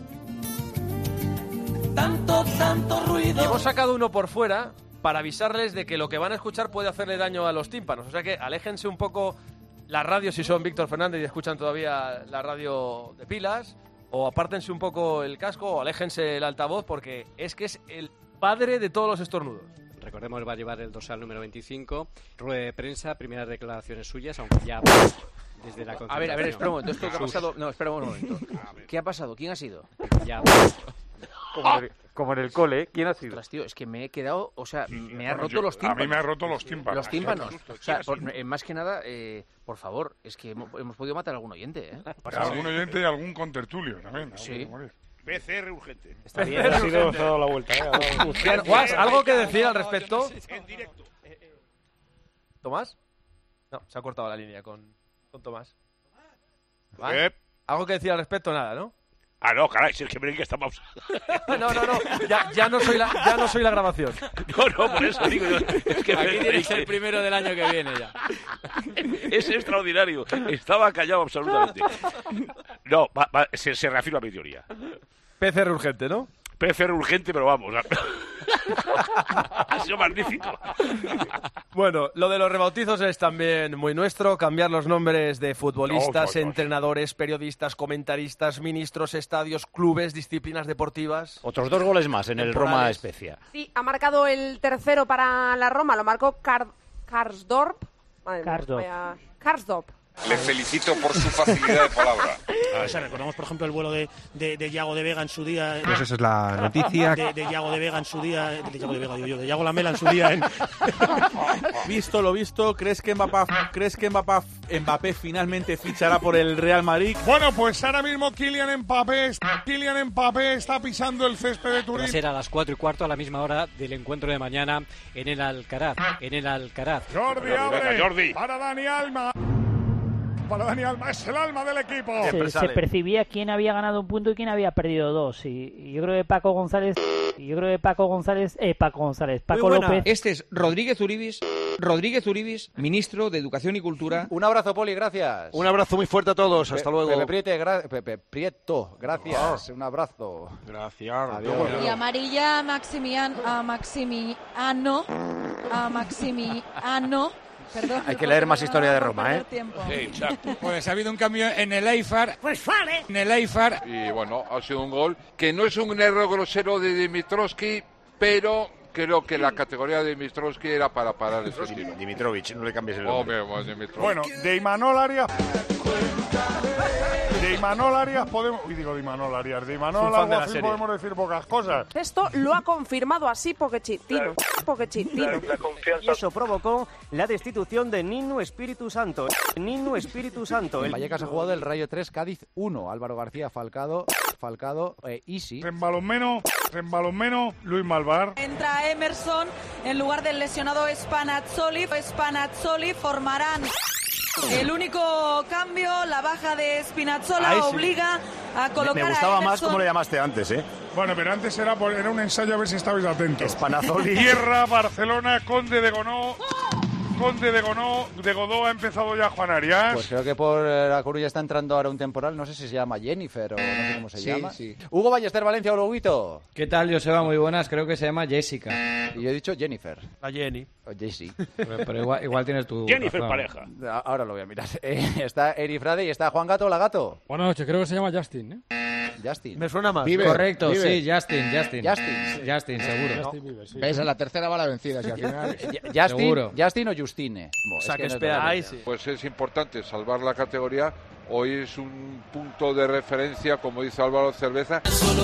S23: Tanto ruido.
S8: Y hemos sacado uno por fuera para avisarles de que lo que van a escuchar puede hacerle daño a los tímpanos. O sea que aléjense un poco la radio si son Víctor Fernández y escuchan todavía la radio de pilas. O apártense un poco el casco o aléjense el altavoz porque es que es el padre de todos los estornudos.
S14: Recordemos, va a llevar el dorsal número 25. Rueda de prensa, primeras declaraciones suyas, aunque ya desde la
S10: concentración. A ver, espera un momento. ¿Esto qué ha pasado? No, espera un momento. ¿Qué ha pasado? ¿Quién ha sido?
S14: Ya.
S4: Como en el cole. ¿Quién ha sido?
S10: Ostras, tío, es que me he quedado... O sea, me ha roto los tímpanos.
S2: A mí me ha roto los tímpanos.
S10: Los tímpanos. O sea, más que nada, por favor, es que hemos podido matar a algún oyente, ¿eh?
S2: Algún oyente y algún contertulio también.
S10: Sí.
S11: PCR urgente.
S22: Está bien, ha sido toda la vuelta.
S8: Guas, ¿algo que decir al respecto?
S11: En directo.
S8: ¿Tomás? No, se ha cortado la línea con Tomás.
S11: ¿Qué?
S8: ¿Algo que decir al respecto? Nada, ¿no?
S11: Ah, no, caray, si es que miren que está pausado.
S8: No, ya no soy la grabación.
S11: No, por eso digo yo. Es que
S14: aquí tienes el primero del año que viene ya.
S11: Es extraordinario. Estaba callado absolutamente. No, se reafirma mi teoría.
S8: PCR urgente, ¿no?
S11: PCR urgente, pero vamos. Ha sido magnífico.
S8: Bueno, lo de los rebautizos es también muy nuestro. Cambiar los nombres de futbolistas, entrenadores, periodistas, comentaristas, ministros, estadios, clubes, disciplinas deportivas.
S1: Otros 2 goles más en el Roma Spezia.
S3: Sí, ha marcado el tercero para la Roma. Lo marcó Karsdorp. Karsdorp.
S5: Le felicito por su facilidad de palabra.
S6: O sea, recordamos, por ejemplo, el vuelo de Yago de Vega en su día.
S15: Pues esa es la noticia.
S6: De Yago de Vega en su día. De Yago de Vega, digo yo. De Yago Lamela en su día.
S15: Visto lo visto, ¿crees que Mbappé finalmente fichará por el Real Madrid?
S2: Bueno, pues ahora mismo Kylian Mbappé está pisando el césped de Turín.
S14: Va a ser a las 4:15 a la misma hora del encuentro de mañana en el Alcaraz.
S2: Jordi abre para Dani Alba. Para Dani Alba, es el alma del equipo.
S21: Se percibía quién había ganado un punto y quién había perdido 2. Y yo creo que Paco López.
S9: Este es Rodríguez Uribis, ministro de Educación y Cultura.
S18: Un abrazo, Poli, gracias.
S22: Un abrazo muy fuerte a todos, hasta luego.
S18: Pepe Prieto, gracias. Un abrazo.
S22: Gracias.
S18: Adiós.
S23: Y amarilla a Maximiano. Perdón,
S18: hay que leer más historia de Roma, ¿eh?
S5: Sí, exacto.
S26: Pues ha habido un cambio en el Eiffar.
S5: Y bueno, ha sido un gol que no es un error grosero de Dimitrovski, pero creo que la categoría de Dimitrovski era para parar ese tiro.
S1: Dimitrovich, no le cambies el nombre.
S2: Bueno, de Imanol Arias podemos... de Imanol Alguacil podemos decir pocas cosas.
S3: Esto lo ha confirmado así Pochettino.
S28: Y eso provocó la destitución de Nino Espíritu Santo.
S18: Vallecas ha jugado el Rayo 3, Cádiz 1. Álvaro García, Falcado, Isi.
S2: En balonmano, Luis Malvar.
S23: Entra Emerson en lugar del lesionado Spanazzoli. Formarán el único cambio, la baja de Spinazzola obliga a colocar
S1: me gustaba
S23: a
S1: más como le llamaste antes, ¿eh?
S2: Bueno, pero antes era un ensayo a ver si estabais atentos.
S1: Spanazzoli.
S2: Tierra, Barcelona, Conde de Godó ha empezado ya Juan Arias.
S18: Pues creo que por La Coruña está entrando ahora un temporal, no sé si se llama Jennifer o no sé cómo se llama. Sí. Hugo Ballester, Valencia, hola Huguito.
S29: ¿Qué tal, Joseba? Muy buenas, creo que se llama Jessica.
S18: Y yo he dicho Jennifer.
S8: La Jenny.
S18: O Jessie.
S29: Pero igual tienes tu
S11: Jennifer
S29: razón.
S11: pareja.
S18: Ahora lo voy a mirar. Está Eri Frade y está Juan Gato, hola Gato.
S29: Buenas noches, creo que se llama Justin, ¿eh?
S18: Justin.
S8: Me suena más.
S29: Correcto, sí, Justin, seguro. Justin Bieber, sí.
S18: ¿Ves? A la tercera va la vencida, si al final... Justin o Justine.
S5: Pues es importante salvar la categoría. Hoy es un punto de referencia, como dice Álvaro Cerveza.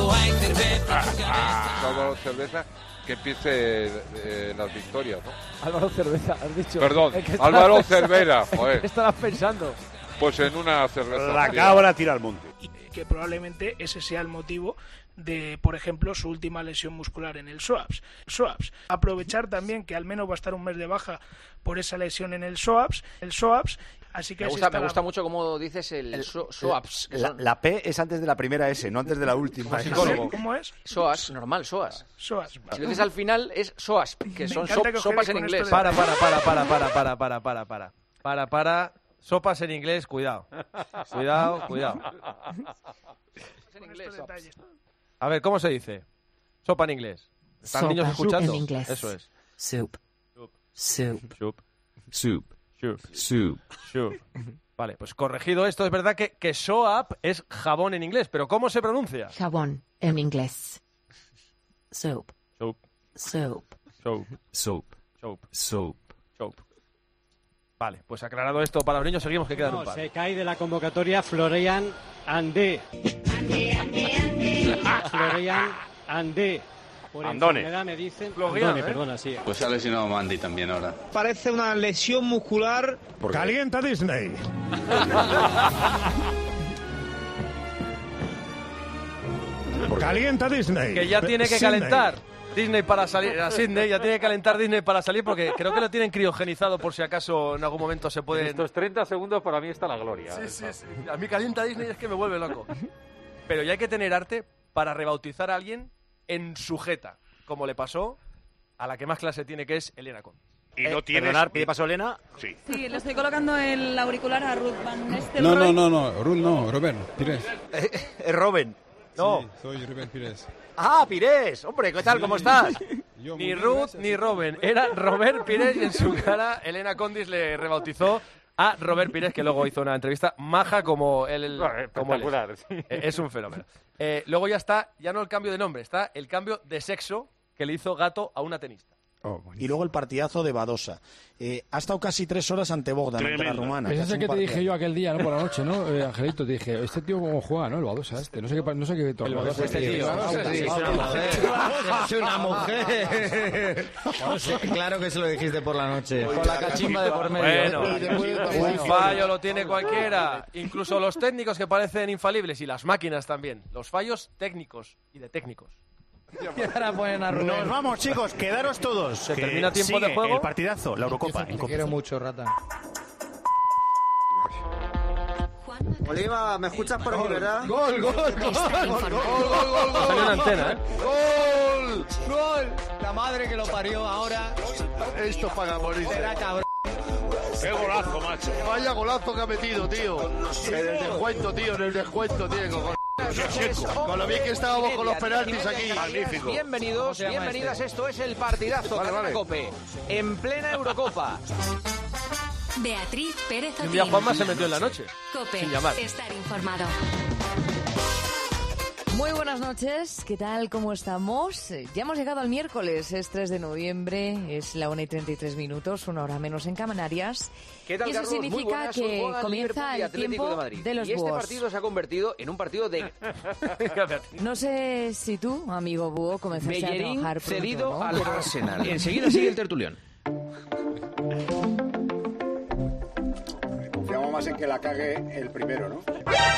S5: Álvaro Cerveza, que empiece las victorias, ¿no?
S18: Álvaro Cerveza, has dicho.
S5: Perdón, Álvaro Cervera.
S18: ¿Qué estarás pensando?
S5: Pues en una cerveza.
S1: La cabra tira al monte.
S24: Y que probablemente ese sea el motivo de, por ejemplo, su última lesión muscular en el psoas. Aprovechar también que al menos va a estar un mes de baja por esa lesión en el psoas. Así que
S10: me gusta mucho cómo dices el psoas.
S1: La P es antes de la primera S, no antes de la última.
S24: ¿Cómo es?
S10: Psoas, normal, psoas. Si lo dices al final es psoas, que son sopas en inglés.
S8: Para. Sopas en inglés, cuidado. Cuidado. A ver, ¿cómo se dice? Sopa en inglés. ¿Están
S21: Sopa.
S8: niños escuchando?
S21: En inglés.
S8: Eso es.
S21: Soup.
S8: Vale, pues corregido esto, es verdad que soap es jabón en inglés, pero ¿cómo se pronuncia?
S21: Jabón en inglés. Soup.
S8: Vale, pues aclarado esto para los niños, seguimos que quedan un par.
S14: Se cae de la convocatoria Florian Andé. Florian Andé. Por
S11: Andone.
S14: enfermedad me dicen.
S8: Andone,
S14: perdona, sí.
S7: Pues ha lesionado Mandy también ahora.
S24: Parece una lesión muscular.
S2: Calienta Disney. Calienta Disney.
S8: Que ya tiene que
S2: Sydney.
S8: calentar Disney para salir. A Sydney ya tiene que calentar Disney para salir porque creo que lo tienen criogenizado por si acaso en algún momento se pueden...
S4: Estos 30 segundos para mí está la gloria.
S8: Sí. A mí calienta Disney es que me vuelve loco. Pero ya hay que tener arte para rebautizar a alguien en sujeta, como le pasó a la que más clase tiene, que es Elena Con.
S11: Y no tienes...
S1: ¿Qué pasó, Elena?
S11: Sí.
S23: Sí, le estoy colocando el auricular a Ruth Van Nistelrooy.
S7: No, Ruth no, Robert Pires.
S1: Es Robin. No.
S7: Sí, soy Rubén Pires.
S1: Ah, Pires. Hombre, ¿qué tal? ¿Cómo estás?
S8: Ni Ruth ni Robin, era Robert Pires y en su cara Elena Condis le rebautizó a Robert Pires, que luego hizo una entrevista maja como él. Como él
S4: espectacular,
S8: es.
S4: sí.
S8: Es un fenómeno. Luego ya está, ya no el cambio de nombre, está el cambio de sexo que le hizo gato a una tenista.
S22: Y luego el partidazo de Badosa. Ha estado casi 3 horas ante Bogdan, ante la rumana.
S29: Ese es el que te dije yo aquel día, ¿no? Por la noche, ¿no? Angelito, te dije, este tío cómo juega, ¿no? El Badosa este. No sé qué
S8: El Badosa este tío.
S29: Es una mujer.
S22: Claro que se lo dijiste por la noche.
S29: Con la cachimba de por medio.
S8: Bueno, un fallo lo tiene cualquiera. Incluso los técnicos que parecen infalibles y las máquinas también. Los fallos técnicos y de técnicos.
S29: Y ahora ponen a Rubén.
S22: Nos vamos, chicos, quedaros todos.
S8: Se termina tiempo de juego.
S22: El partidazo, la Eurocopa.
S29: Te quiero mucho, rata.
S28: Oliva, ¿me escuchas por aquí, verdad?
S22: Gol.
S8: Salió una antena, ¿eh?
S22: Gol. La madre que lo parió ahora.
S7: Esto paga morir.
S22: Será cabrón.
S11: ¡Qué golazo, macho!
S7: Vaya golazo que ha metido, tío. En el descuento, tío, tiene cojones. Con lo bien que estábamos con los penaltis aquí.
S11: Magnífico.
S10: Bienvenidos, bienvenidas. Esto es el partidazo
S11: Vale.
S10: COPE en plena Eurocopa.
S12: Beatriz Pérez
S8: Y un día Juanma se metió en la noche.
S12: COPE.
S8: Sin llamar.
S12: Estar informado.
S13: Muy buenas noches, ¿qué tal? ¿Cómo estamos? Ya hemos llegado al miércoles, es 3 de noviembre, es la 1:33, 1 hora menos en Canarias.
S10: ¿Qué tal,
S13: y eso
S10: Carlos? Muy
S13: significa
S10: buenas.
S13: que
S10: Juegan
S13: comienza
S10: Liverpool y
S13: el
S10: Atlético
S13: tiempo
S10: de Madrid.
S13: de los
S10: y este
S13: búhos.
S10: partido se ha convertido en un partido de...
S13: No sé si tú, amigo búho, comenzaste a
S10: Bellerín
S13: trabajar pronto,
S10: cedido
S13: ¿no?
S10: al Arsenal. Enseguida sigue el tertulión.
S1: Confiamos más en que la cague el primero, ¿no?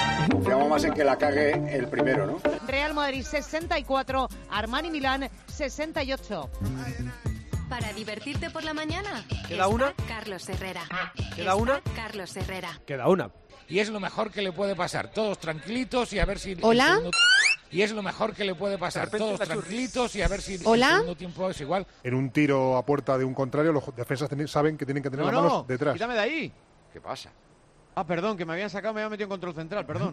S16: Real Madrid 64, Armani Milán 68.
S12: Para divertirte por la mañana.
S8: ¿Queda una?
S12: Carlos Herrera.
S8: ¿Queda una?
S12: Carlos Herrera.
S8: Queda una.
S26: Y es lo mejor que le puede pasar. Todos tranquilitos y a ver si...
S16: ¿Hola?
S26: Y es lo mejor que le puede pasar. Todos tranquilitos y a ver si
S16: ¿Hola?
S26: el segundo tiempo es igual.
S2: En un tiro a puerta de un contrario, los defensas saben que tienen que tener las manos detrás.
S22: Quítame de ahí.
S11: ¿Qué pasa?
S22: Ah, perdón, que me habían sacado, me habían metido en control central, perdón.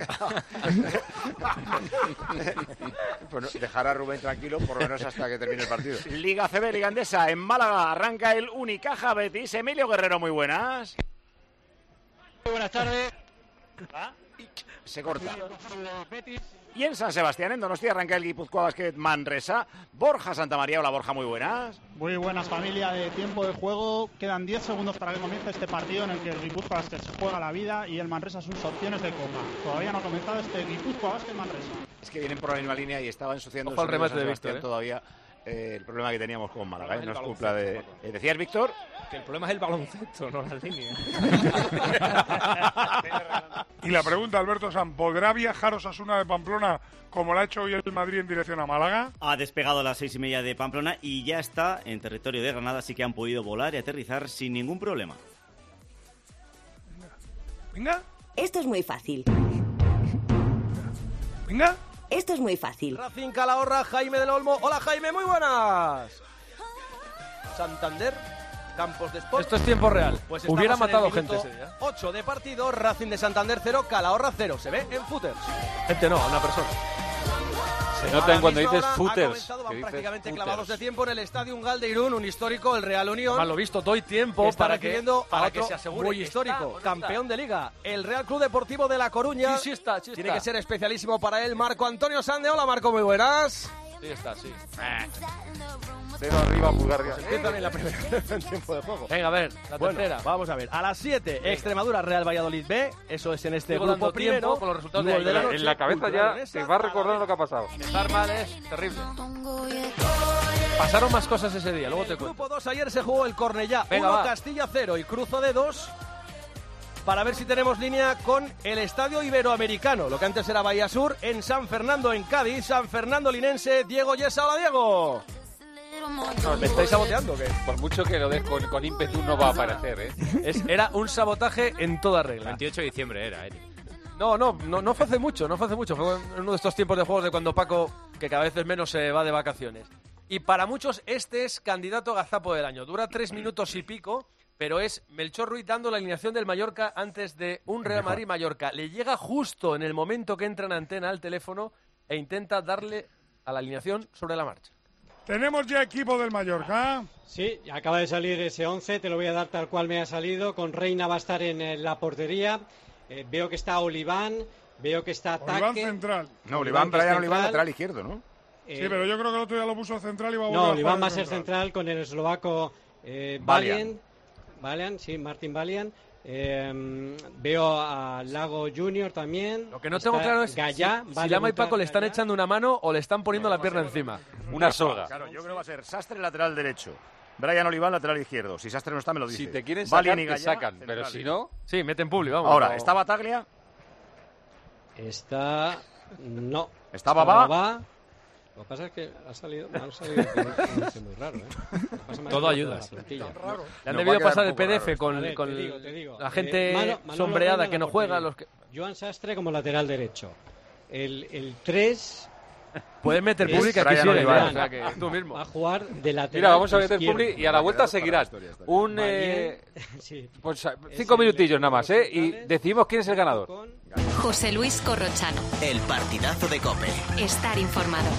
S1: Pues dejar a Rubén tranquilo por lo menos hasta que termine el partido.
S17: Liga CB, Liga Endesa, en Málaga arranca el Unicaja Betis. Emilio Guerrero, muy buenas.
S16: Muy buenas tardes.
S17: Se corta. Y en San Sebastián, en Donostia, arranca el Guipúzcoa Basket Manresa. Borja Santamaría, hola Borja, muy buenas.
S16: Muy buenas, familia de tiempo de juego. Quedan 10 segundos para que comience este partido en el que el Guipúzcoa Basket se juega la vida y el Manresa sus opciones de copa. Todavía no ha comenzado este Guipúzcoa Basket Manresa.
S17: Es que vienen por la misma línea y estaba ensuciando
S8: Ojo al remate
S17: San
S8: de
S17: Sebastián
S8: Víctor,
S17: todavía el problema que teníamos con Málaga. No es culpa de... ¿Decías, Víctor?
S8: Que el problema es el baloncesto, no las líneas.
S2: Y la pregunta, Alberto San, ¿podrá viajar Osasuna de Pamplona como lo ha hecho hoy el Madrid en dirección a Málaga?
S19: Ha despegado a las 6:30 de Pamplona y ya está en territorio de Granada, así que han podido volar y aterrizar sin ningún problema.
S2: Venga.
S20: Esto es muy fácil.
S2: Venga.
S20: Esto es muy fácil.
S8: Racing Calahorra, Jaime del Olmo. Hola Jaime, muy buenas. Santander, Campos de Sport. Esto es tiempo real. Pues hubiera matado gente ese día. 8 de partido, Racing de Santander 0, Calahorra 0. Se ve en footers. Gente no, una persona.
S4: Se nota en cuando dices footers.
S8: Van prácticamente clavados de tiempo en el Estadio Gal de Irún, un histórico, el Real Unión. Mal lo visto, doy tiempo para que se asegure. Muy histórico, campeón de Liga. El Real Club Deportivo de La Coruña. Sí está. Tiene que ser especialísimo para él, Marco Antonio Sande. Hola Marco, muy buenas. Sí está, sí.
S4: Dedo arriba, pulgar arriba.
S22: Empiezan en la primera en tiempo de juego.
S8: Venga, a ver, la tercera.
S22: Vamos a ver. A las 7, Extremadura, Real Valladolid B. Eso es en este
S8: Sigo
S22: grupo
S8: dando tiempo
S22: primero.
S8: con los resultados
S22: Luego
S8: de
S22: el
S8: la
S22: noche,
S4: En la cabeza
S22: Cultural
S4: ya
S22: Leonesa,
S4: te va recordando lo que ha pasado.
S8: Estar mal es terrible. Pasaron más cosas ese día, luego te cuento.
S22: Grupo 2, ayer se jugó el Cornellá.
S8: Venga,
S22: 1,
S8: va.
S22: Castilla 0 y cruzo de 2 para ver si tenemos línea con el Estadio Iberoamericano, lo que antes era Bahía Sur, en San Fernando, en Cádiz, San Fernando Linense. Diego Yesa, hola Diego.
S8: No,
S22: ¿Me estáis saboteando o qué?
S4: Por mucho que lo des con ímpetu no va a aparecer, ¿eh?
S8: Era un sabotaje en toda regla.
S3: 28 de diciembre era, Eric.
S22: No fue hace mucho, Fue uno de estos tiempos de juegos de cuando Paco, que cada vez es menos, se va de vacaciones. Y para muchos este es candidato a gazapo del año. Dura 3 minutos y pico, pero es Melchor Ruiz dando la alineación del Mallorca antes de un Real Madrid-Mallorca. Le llega justo en el momento que entra en antena al teléfono e intenta darle a la alineación sobre la marcha.
S2: Tenemos ya equipo del Mallorca.
S5: Sí, acaba de salir ese 11, te lo voy a dar tal cual me ha salido. Con Reina va a estar en la portería. Veo que está Oliván, veo que está Taque.
S2: Oliván central.
S17: No, Brian Oliván lateral izquierdo, ¿no?
S2: Sí, pero yo creo que el otro día lo puso central y va a volver
S5: No,
S2: a
S5: Oliván
S2: jugar
S5: va a ser central con el eslovaco Valian, sí, Martin Valian. Veo a Lago Junior también.
S8: Lo que no tengo claro es
S5: Gallá,
S8: si Lama y Paco le están echando una mano o le están poniendo la pierna encima.
S4: Una soga.
S17: Claro, yo creo que va a ser Sastre lateral derecho, Brian Oliván lateral izquierdo. Si Sastre no está, me lo dice.
S4: Si te quieren
S17: Valian
S4: sacar,
S17: y
S4: te
S17: Gallá,
S4: sacan.
S17: central.
S4: Pero si no...
S8: Sí, meten publi, vamos.
S17: Ahora, ¿está Bataglia?
S5: Está... No.
S17: ¿Está Babá?
S5: Lo que pasa es que han salido muy raro, ¿eh?
S8: Todo ayuda.
S5: Le
S8: han debido pasar el PDF con
S5: te digo.
S8: la gente
S5: Manolo
S8: sombreada
S5: Reina
S8: que no
S5: en la
S8: juega.
S5: portería. Joan Sastre como lateral derecho. El 3...
S8: Puedes meter publi que aquí
S5: Brian
S8: sirve,
S5: Oliván.
S8: o sea que tú mismo.
S5: Va a jugar de lateral.
S4: Mira, vamos a meter
S5: izquierdo.
S4: publi y a la vuelta seguirás. Pues 5 minutillos nada más, ¿eh? Y decidimos quién es el ganador.
S12: José Luis Corrochano.
S6: El partidazo de COPE.
S12: Estar informado.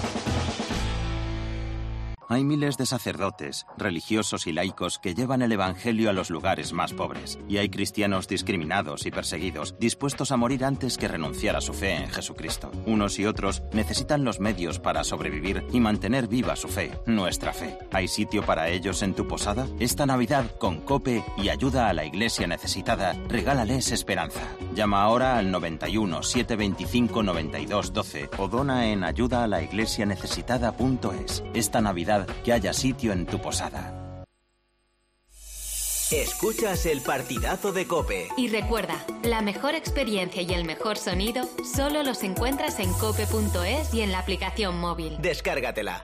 S9: Hay miles de sacerdotes, religiosos y laicos que llevan el Evangelio a los lugares más pobres. Y hay cristianos discriminados y perseguidos, dispuestos a morir antes que renunciar a su fe en Jesucristo. Unos y otros necesitan los medios para sobrevivir y mantener viva su fe, nuestra fe. ¿Hay sitio para ellos en tu posada? Esta Navidad, con COPE y ayuda a la iglesia necesitada, regálales esperanza. Llama ahora al 91 725 92 12 o dona en ayudaalaIglesianecesitada.es. Esta Navidad, que haya sitio en tu posada.
S6: Escuchas el partidazo de COPE.
S12: Y recuerda, la mejor experiencia y el mejor sonido solo los encuentras en cope.es y en la aplicación móvil.
S6: Descárgatela.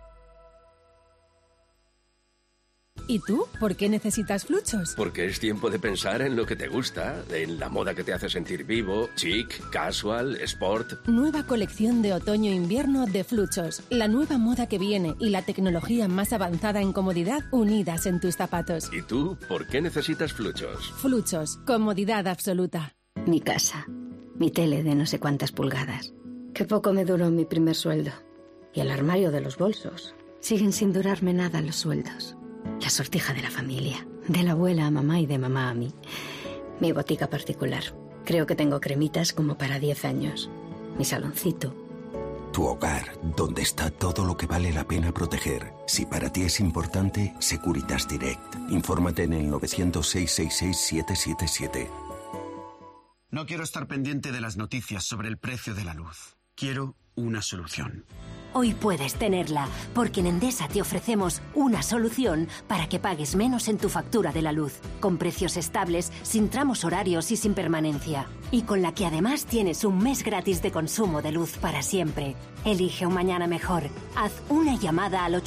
S15: ¿Y tú? ¿Por qué necesitas Fluchos?
S18: Porque es tiempo de pensar en lo que te gusta, en la moda que te hace sentir vivo, chic, casual, sport.
S15: Nueva colección de otoño-invierno de Fluchos. La nueva moda que viene y la tecnología más avanzada en comodidad unidas en tus zapatos.
S18: ¿Y tú? ¿Por qué necesitas Fluchos?
S15: Fluchos. Comodidad absoluta.
S21: Mi casa. Mi tele de no sé cuántas pulgadas. Qué poco me duró mi primer sueldo. Y el armario de los bolsos. Siguen sin durarme nada los sueldos. La sortija de la familia, de la abuela a mamá y de mamá a mí. Mi botica particular. Creo que tengo cremitas como para 10 años. Mi saloncito.
S25: Tu hogar, donde está todo lo que vale la pena proteger. Si para ti es importante, Securitas Direct. Infórmate en el 900-666-777.
S27: No quiero estar pendiente de las noticias sobre el precio de la luz. Quiero una solución.
S21: Hoy puedes tenerla, porque en Endesa te ofrecemos una solución para que pagues menos en tu factura de la luz, con precios estables, sin tramos horarios y sin permanencia. Y con la que además tienes un mes gratis de consumo de luz para siempre. Elige un mañana mejor. Haz una llamada al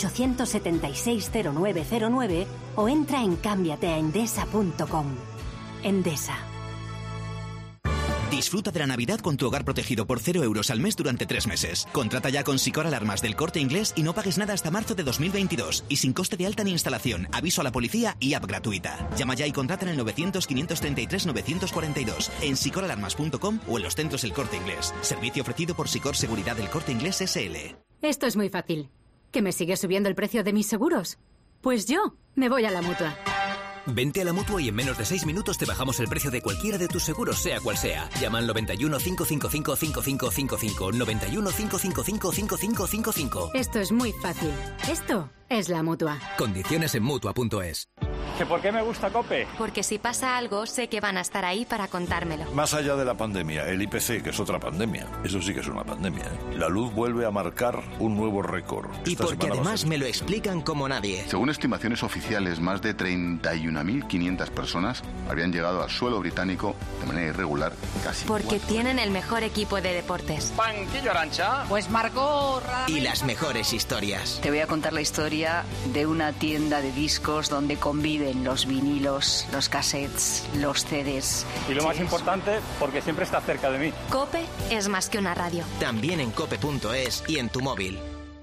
S21: 876-0909 o entra en cámbiateaendesa.com. Endesa.
S30: Disfruta de la Navidad con tu hogar protegido por 0 euros al mes durante 3 meses. Contrata ya con Sicor Alarmas del Corte Inglés y no pagues nada hasta marzo de 2022. Y sin coste de alta ni instalación, aviso a la policía y app gratuita. Llama ya y contrata en el 900-533-942, en sicoralarmas.com o en los centros El Corte Inglés. Servicio ofrecido por Sicor Seguridad del Corte Inglés S.L.
S21: Esto es muy fácil. ¿Que me sigue subiendo el precio de mis seguros? Pues yo me voy a la Mutua.
S30: Vente a la Mutua y en menos de 6 minutos te bajamos el precio de cualquiera de tus seguros, sea cual sea. Llama al 91 555 5555. 91 555 5555.
S21: Esto es muy fácil. Esto es la Mutua.
S30: Condiciones en Mutua.es.
S3: ¿Que por qué me gusta COPE?
S12: Porque si pasa algo, sé que van a estar ahí para contármelo.
S7: Más allá de la pandemia, el IPC, que es otra pandemia. Eso sí que es una pandemia. La luz vuelve a marcar un nuevo récord.
S30: Y porque además me lo explican como nadie.
S10: Según estimaciones oficiales, más de 31.500 personas habrían llegado al suelo británico de manera irregular casi.
S12: Porque tienen el mejor equipo de deportes.
S17: Banquillo Arancha.
S13: Pues marcó...
S30: Y las mejores historias.
S13: Te voy a contar la historia de una tienda de discos donde conviven los vinilos, los cassettes, los CDs.
S3: Y lo más importante, porque siempre está cerca de mí.
S12: COPE es más que una radio.
S30: También en cope.es y en tu móvil.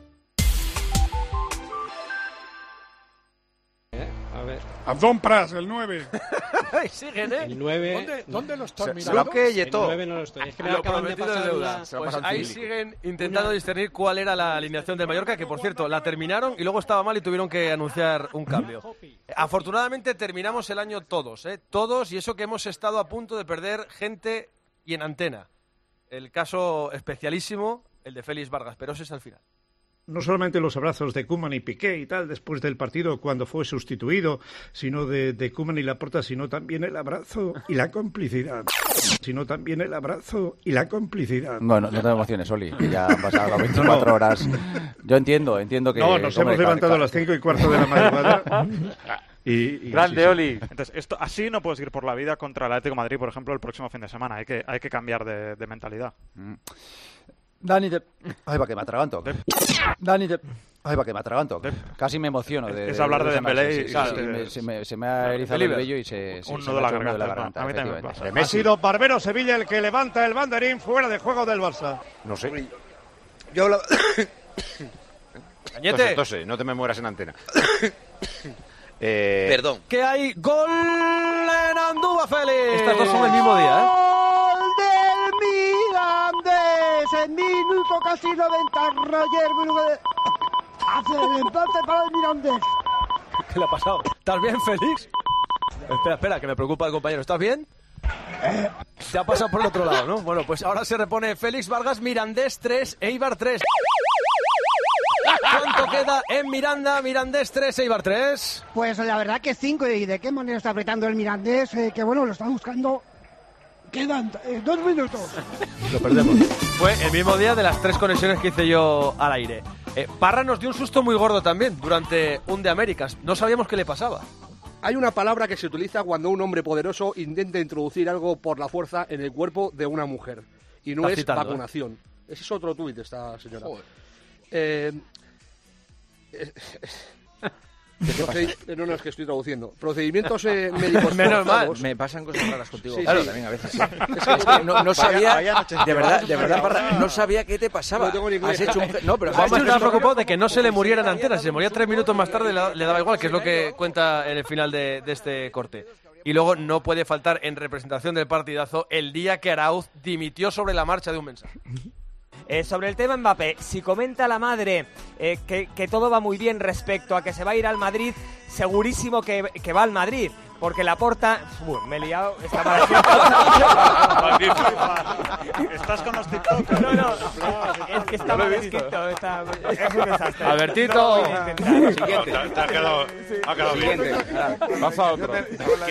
S2: A ver. Abdón Pras, el 9.
S22: Siguen, ¿eh?
S5: El 9...
S2: ¿Dónde lo estás mirando?
S17: Bloque Yeto.
S5: El 9 no lo estoy. Es que me
S22: Lo
S5: acaban de
S22: prometido es
S5: pasar
S22: deuda.
S5: una...
S22: Pues ahí siguen intentando discernir cuál era la alineación del Mallorca, que por cierto, la terminaron y luego estaba mal y tuvieron que anunciar un cambio. Afortunadamente terminamos el año todos, todos, y eso que hemos estado a punto de perder gente y en antena. El caso especialísimo, el de Félix Vargas, pero ese es al final.
S14: No solamente los abrazos de Koeman y Piqué y tal después del partido cuando fue sustituido, sino de Koeman y Laporta, sino también el abrazo y la complicidad.
S17: Bueno, no te emociones, Oli, que ya han pasado las 24 horas. Yo entiendo que...
S14: No, nos hemos levantado a las 5:15 de la madrugada.
S4: Grande, Oli.
S16: Entonces, esto así no puedes ir por la vida contra el Atlético de Madrid, por ejemplo, el próximo fin de semana. Hay que cambiar de mentalidad.
S17: Dani, ay, va que me atraganto. Ay, va que me atraganto. Casi me emociono.
S16: Es hablar de Dembélé y...
S17: Se me ha erizado el vello y
S16: un nudo de la garganta. A mí también me pasa.
S14: Ha sido Barbero Sevilla el que levanta el banderín fuera de juego del Barça.
S1: No sé.
S14: Yo la...
S22: Cañete.
S1: Tose, no te me mueras en antena.
S8: Perdón.
S22: Que hay gol en Andúba, Félix. Estas dos son el mismo día,
S14: Mirandés, en minuto casi 90, Roger hace el empate para el Mirandés.
S22: ¿Qué le ha pasado? ¿Estás bien, Félix? Espera, que me preocupa el compañero. ¿Estás bien? Se ha pasado por el otro lado, ¿no? Bueno, pues ahora se repone Félix Vargas, Mirandés 3, Eibar 3. ¿Cuánto queda en Miranda? Mirandés 3, Eibar 3.
S14: Pues la verdad que 5, y de qué manera está apretando el Mirandés, que bueno, lo está buscando. Quedan 2 minutos.
S22: Lo perdemos. Fue el mismo día de las 3 conexiones que hice yo al aire. Parra nos dio un susto muy gordo también durante un de Américas. No sabíamos qué le pasaba.
S23: Hay una palabra que se utiliza cuando un hombre poderoso intenta introducir algo por la fuerza en el cuerpo de una mujer. Y no es vacunación. Ese es otro tuit de esta señora. No, es que estoy traduciendo. Procedimientos médicos.
S22: Menos mal.
S1: Me pasan cosas raras contigo.
S23: Sí,
S1: claro,
S23: sí.
S1: también a veces. Es que no sabía, de verdad, Parra, no sabía qué te pasaba.
S23: No tengo ni idea.
S1: Has hecho un... No, pero
S22: Juanma estaba preocupado de que no se le muriera en antena. Si se moría 3 minutos más tarde le daba igual, que es lo que cuenta en el final de este corte. Y luego no puede faltar en representación del partidazo el día que Arauz dimitió sobre la marcha de un mensaje.
S24: Sobre el tema Mbappé, si comenta la madre que todo va muy bien respecto a que se va a ir al Madrid, segurísimo que va al Madrid, porque Laporta... me he liado, está
S16: ¿Estás con los TikTokers?
S24: No, es que está mal escrito, es un desastre.
S22: Albertito.
S1: Siguiente.
S11: Ha quedado bien.
S1: Pasa a otro.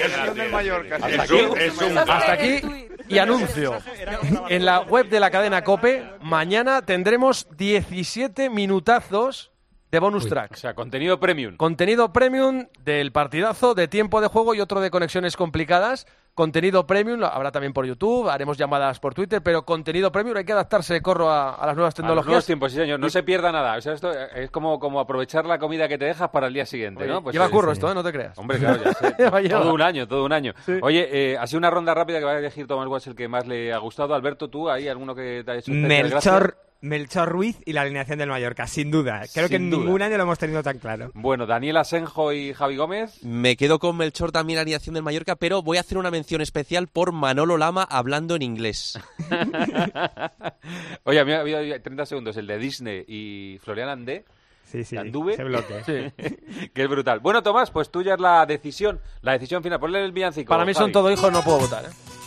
S22: Hasta aquí y anuncio. En la web de la cadena COPE, mañana tendremos 17 minutazos de bonus track.
S4: O sea, contenido premium.
S22: Contenido premium del partidazo, de tiempo de juego y otro de conexiones complicadas. Contenido premium, habrá también por YouTube, haremos llamadas por Twitter, pero contenido premium, hay que adaptarse, Corro, a las nuevas tecnologías.
S4: A los nuevos tiempos, sí, señor. No se pierda nada. O sea, esto es como aprovechar la comida que te dejas para el día siguiente, ¿no? Pues
S22: lleva curro esto, no te creas.
S4: Hombre, claro, ya sé. todo un año. Sí. Oye, ha sido una ronda rápida que va a elegir Tomás Guas el que más le ha gustado. Alberto, ¿tú hay alguno que te ha hecho especial gracia?
S24: Melchor Ruiz y la alineación del Mallorca, sin duda. Creo que en ningún año lo hemos tenido tan claro.
S4: Bueno, Daniel Asenjo y Javi Gómez.
S8: Me quedo con Melchor también, la alineación del Mallorca, pero voy a hacer una mención especial por Manolo Lama hablando en inglés.
S4: Oye, a mí había 30 segundos, el de Disney y Florian Andé.
S24: Sí, sí,
S4: Anduve,
S24: ese bloque.
S4: que es brutal. Bueno, Tomás, pues tuya es la decisión final. Ponle el villancico.
S22: Para mí son
S4: Javi.
S22: todo hijos, no puedo votar.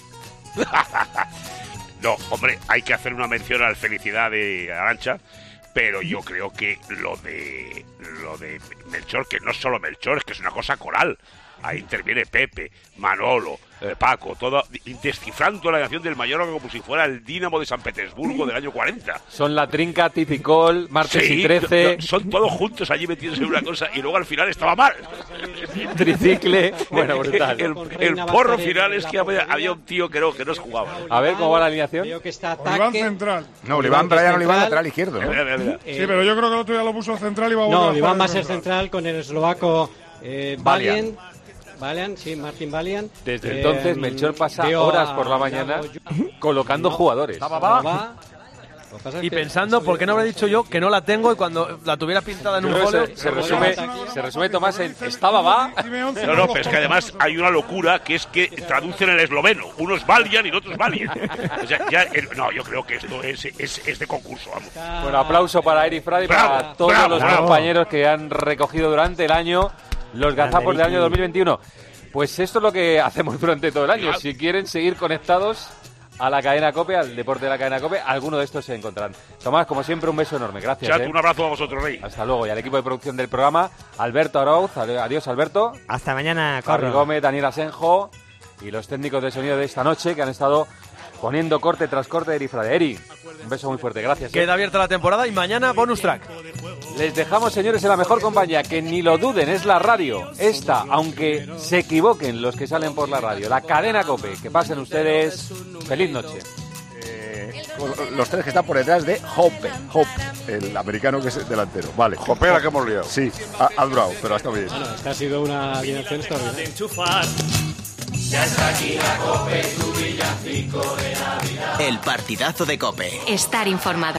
S11: No, hombre, hay que hacer una mención a la felicidad de Arantxa, pero yo creo que lo de Melchor, que no es solo Melchor, es que es una cosa coral. Ahí interviene Pepe, Manolo, Paco, todo descifrando la canción del Mallorca como si fuera el Dinamo de San Petersburgo del año 40.
S4: Son la Trinca, Titicol, Martes y 13.
S11: Son todos juntos allí metidos en una cosa y luego al final estaba mal.
S4: Tricicle. Bueno, brutal.
S11: El porro final es que había un tío que no se jugaba.
S4: A ver cómo va la alineación.
S5: Veo que está
S2: Oliván central.
S1: No, Brian Oliván lateral izquierdo, ¿no?
S2: Sí, pero yo creo que el otro día lo puso central y va a volver
S5: No,
S2: a
S5: Oliván
S2: jugar
S5: va a ser central con el eslovaco Valiant, sí, Martin Valiant.
S4: Desde entonces Melchor pasa horas por la mañana colocando jugadores.
S22: Y pensando, ¿por qué no habré dicho yo que no la tengo y cuando la tuviera pintada en un folio?
S4: Se resume, Tomás, en estaba va.
S11: No, pero es que además hay una locura que es que traducen el esloveno. Uno es Valiant y el otro es Valiant. O sea, yo creo que esto es de concurso, vamos.
S4: Bueno, aplauso para Eri Frade y para todos los compañeros que han recogido durante el año los gazapos del año 2021. Pues esto es lo que hacemos durante todo el año. Si quieren seguir conectados a la cadena COPE, al deporte de la cadena COPE, alguno de estos se encontrarán. Tomás, como siempre, un beso enorme. Gracias.
S11: Chato, un abrazo a vosotros, Rey.
S4: Hasta luego. Y al equipo de producción del programa, Alberto Arauz. Adiós, Alberto.
S24: Hasta mañana,
S4: Carri Gómez, Daniel Asenjo y los técnicos de sonido de esta noche que han estado poniendo corte tras corte de Eri Frade. Eri, un beso muy fuerte. Gracias.
S22: Queda abierta la temporada y mañana bonus track.
S4: Les dejamos, señores, en la mejor compañía, que ni lo duden, es la radio. Esta, aunque se equivoquen los que salen por la radio, la cadena COPE. Que pasen ustedes feliz noche.
S1: Los tres que están por detrás de Hope, el americano que es el delantero. Vale.
S7: Hope la que hemos liado.
S1: Sí, ha durado, pero ha estado bien.
S5: Bueno, esta ha sido una alineación extraordinaria.
S30: Ya está aquí la COPE, tu villancico de Navidad. El partidazo de COPE.
S12: Estar informado.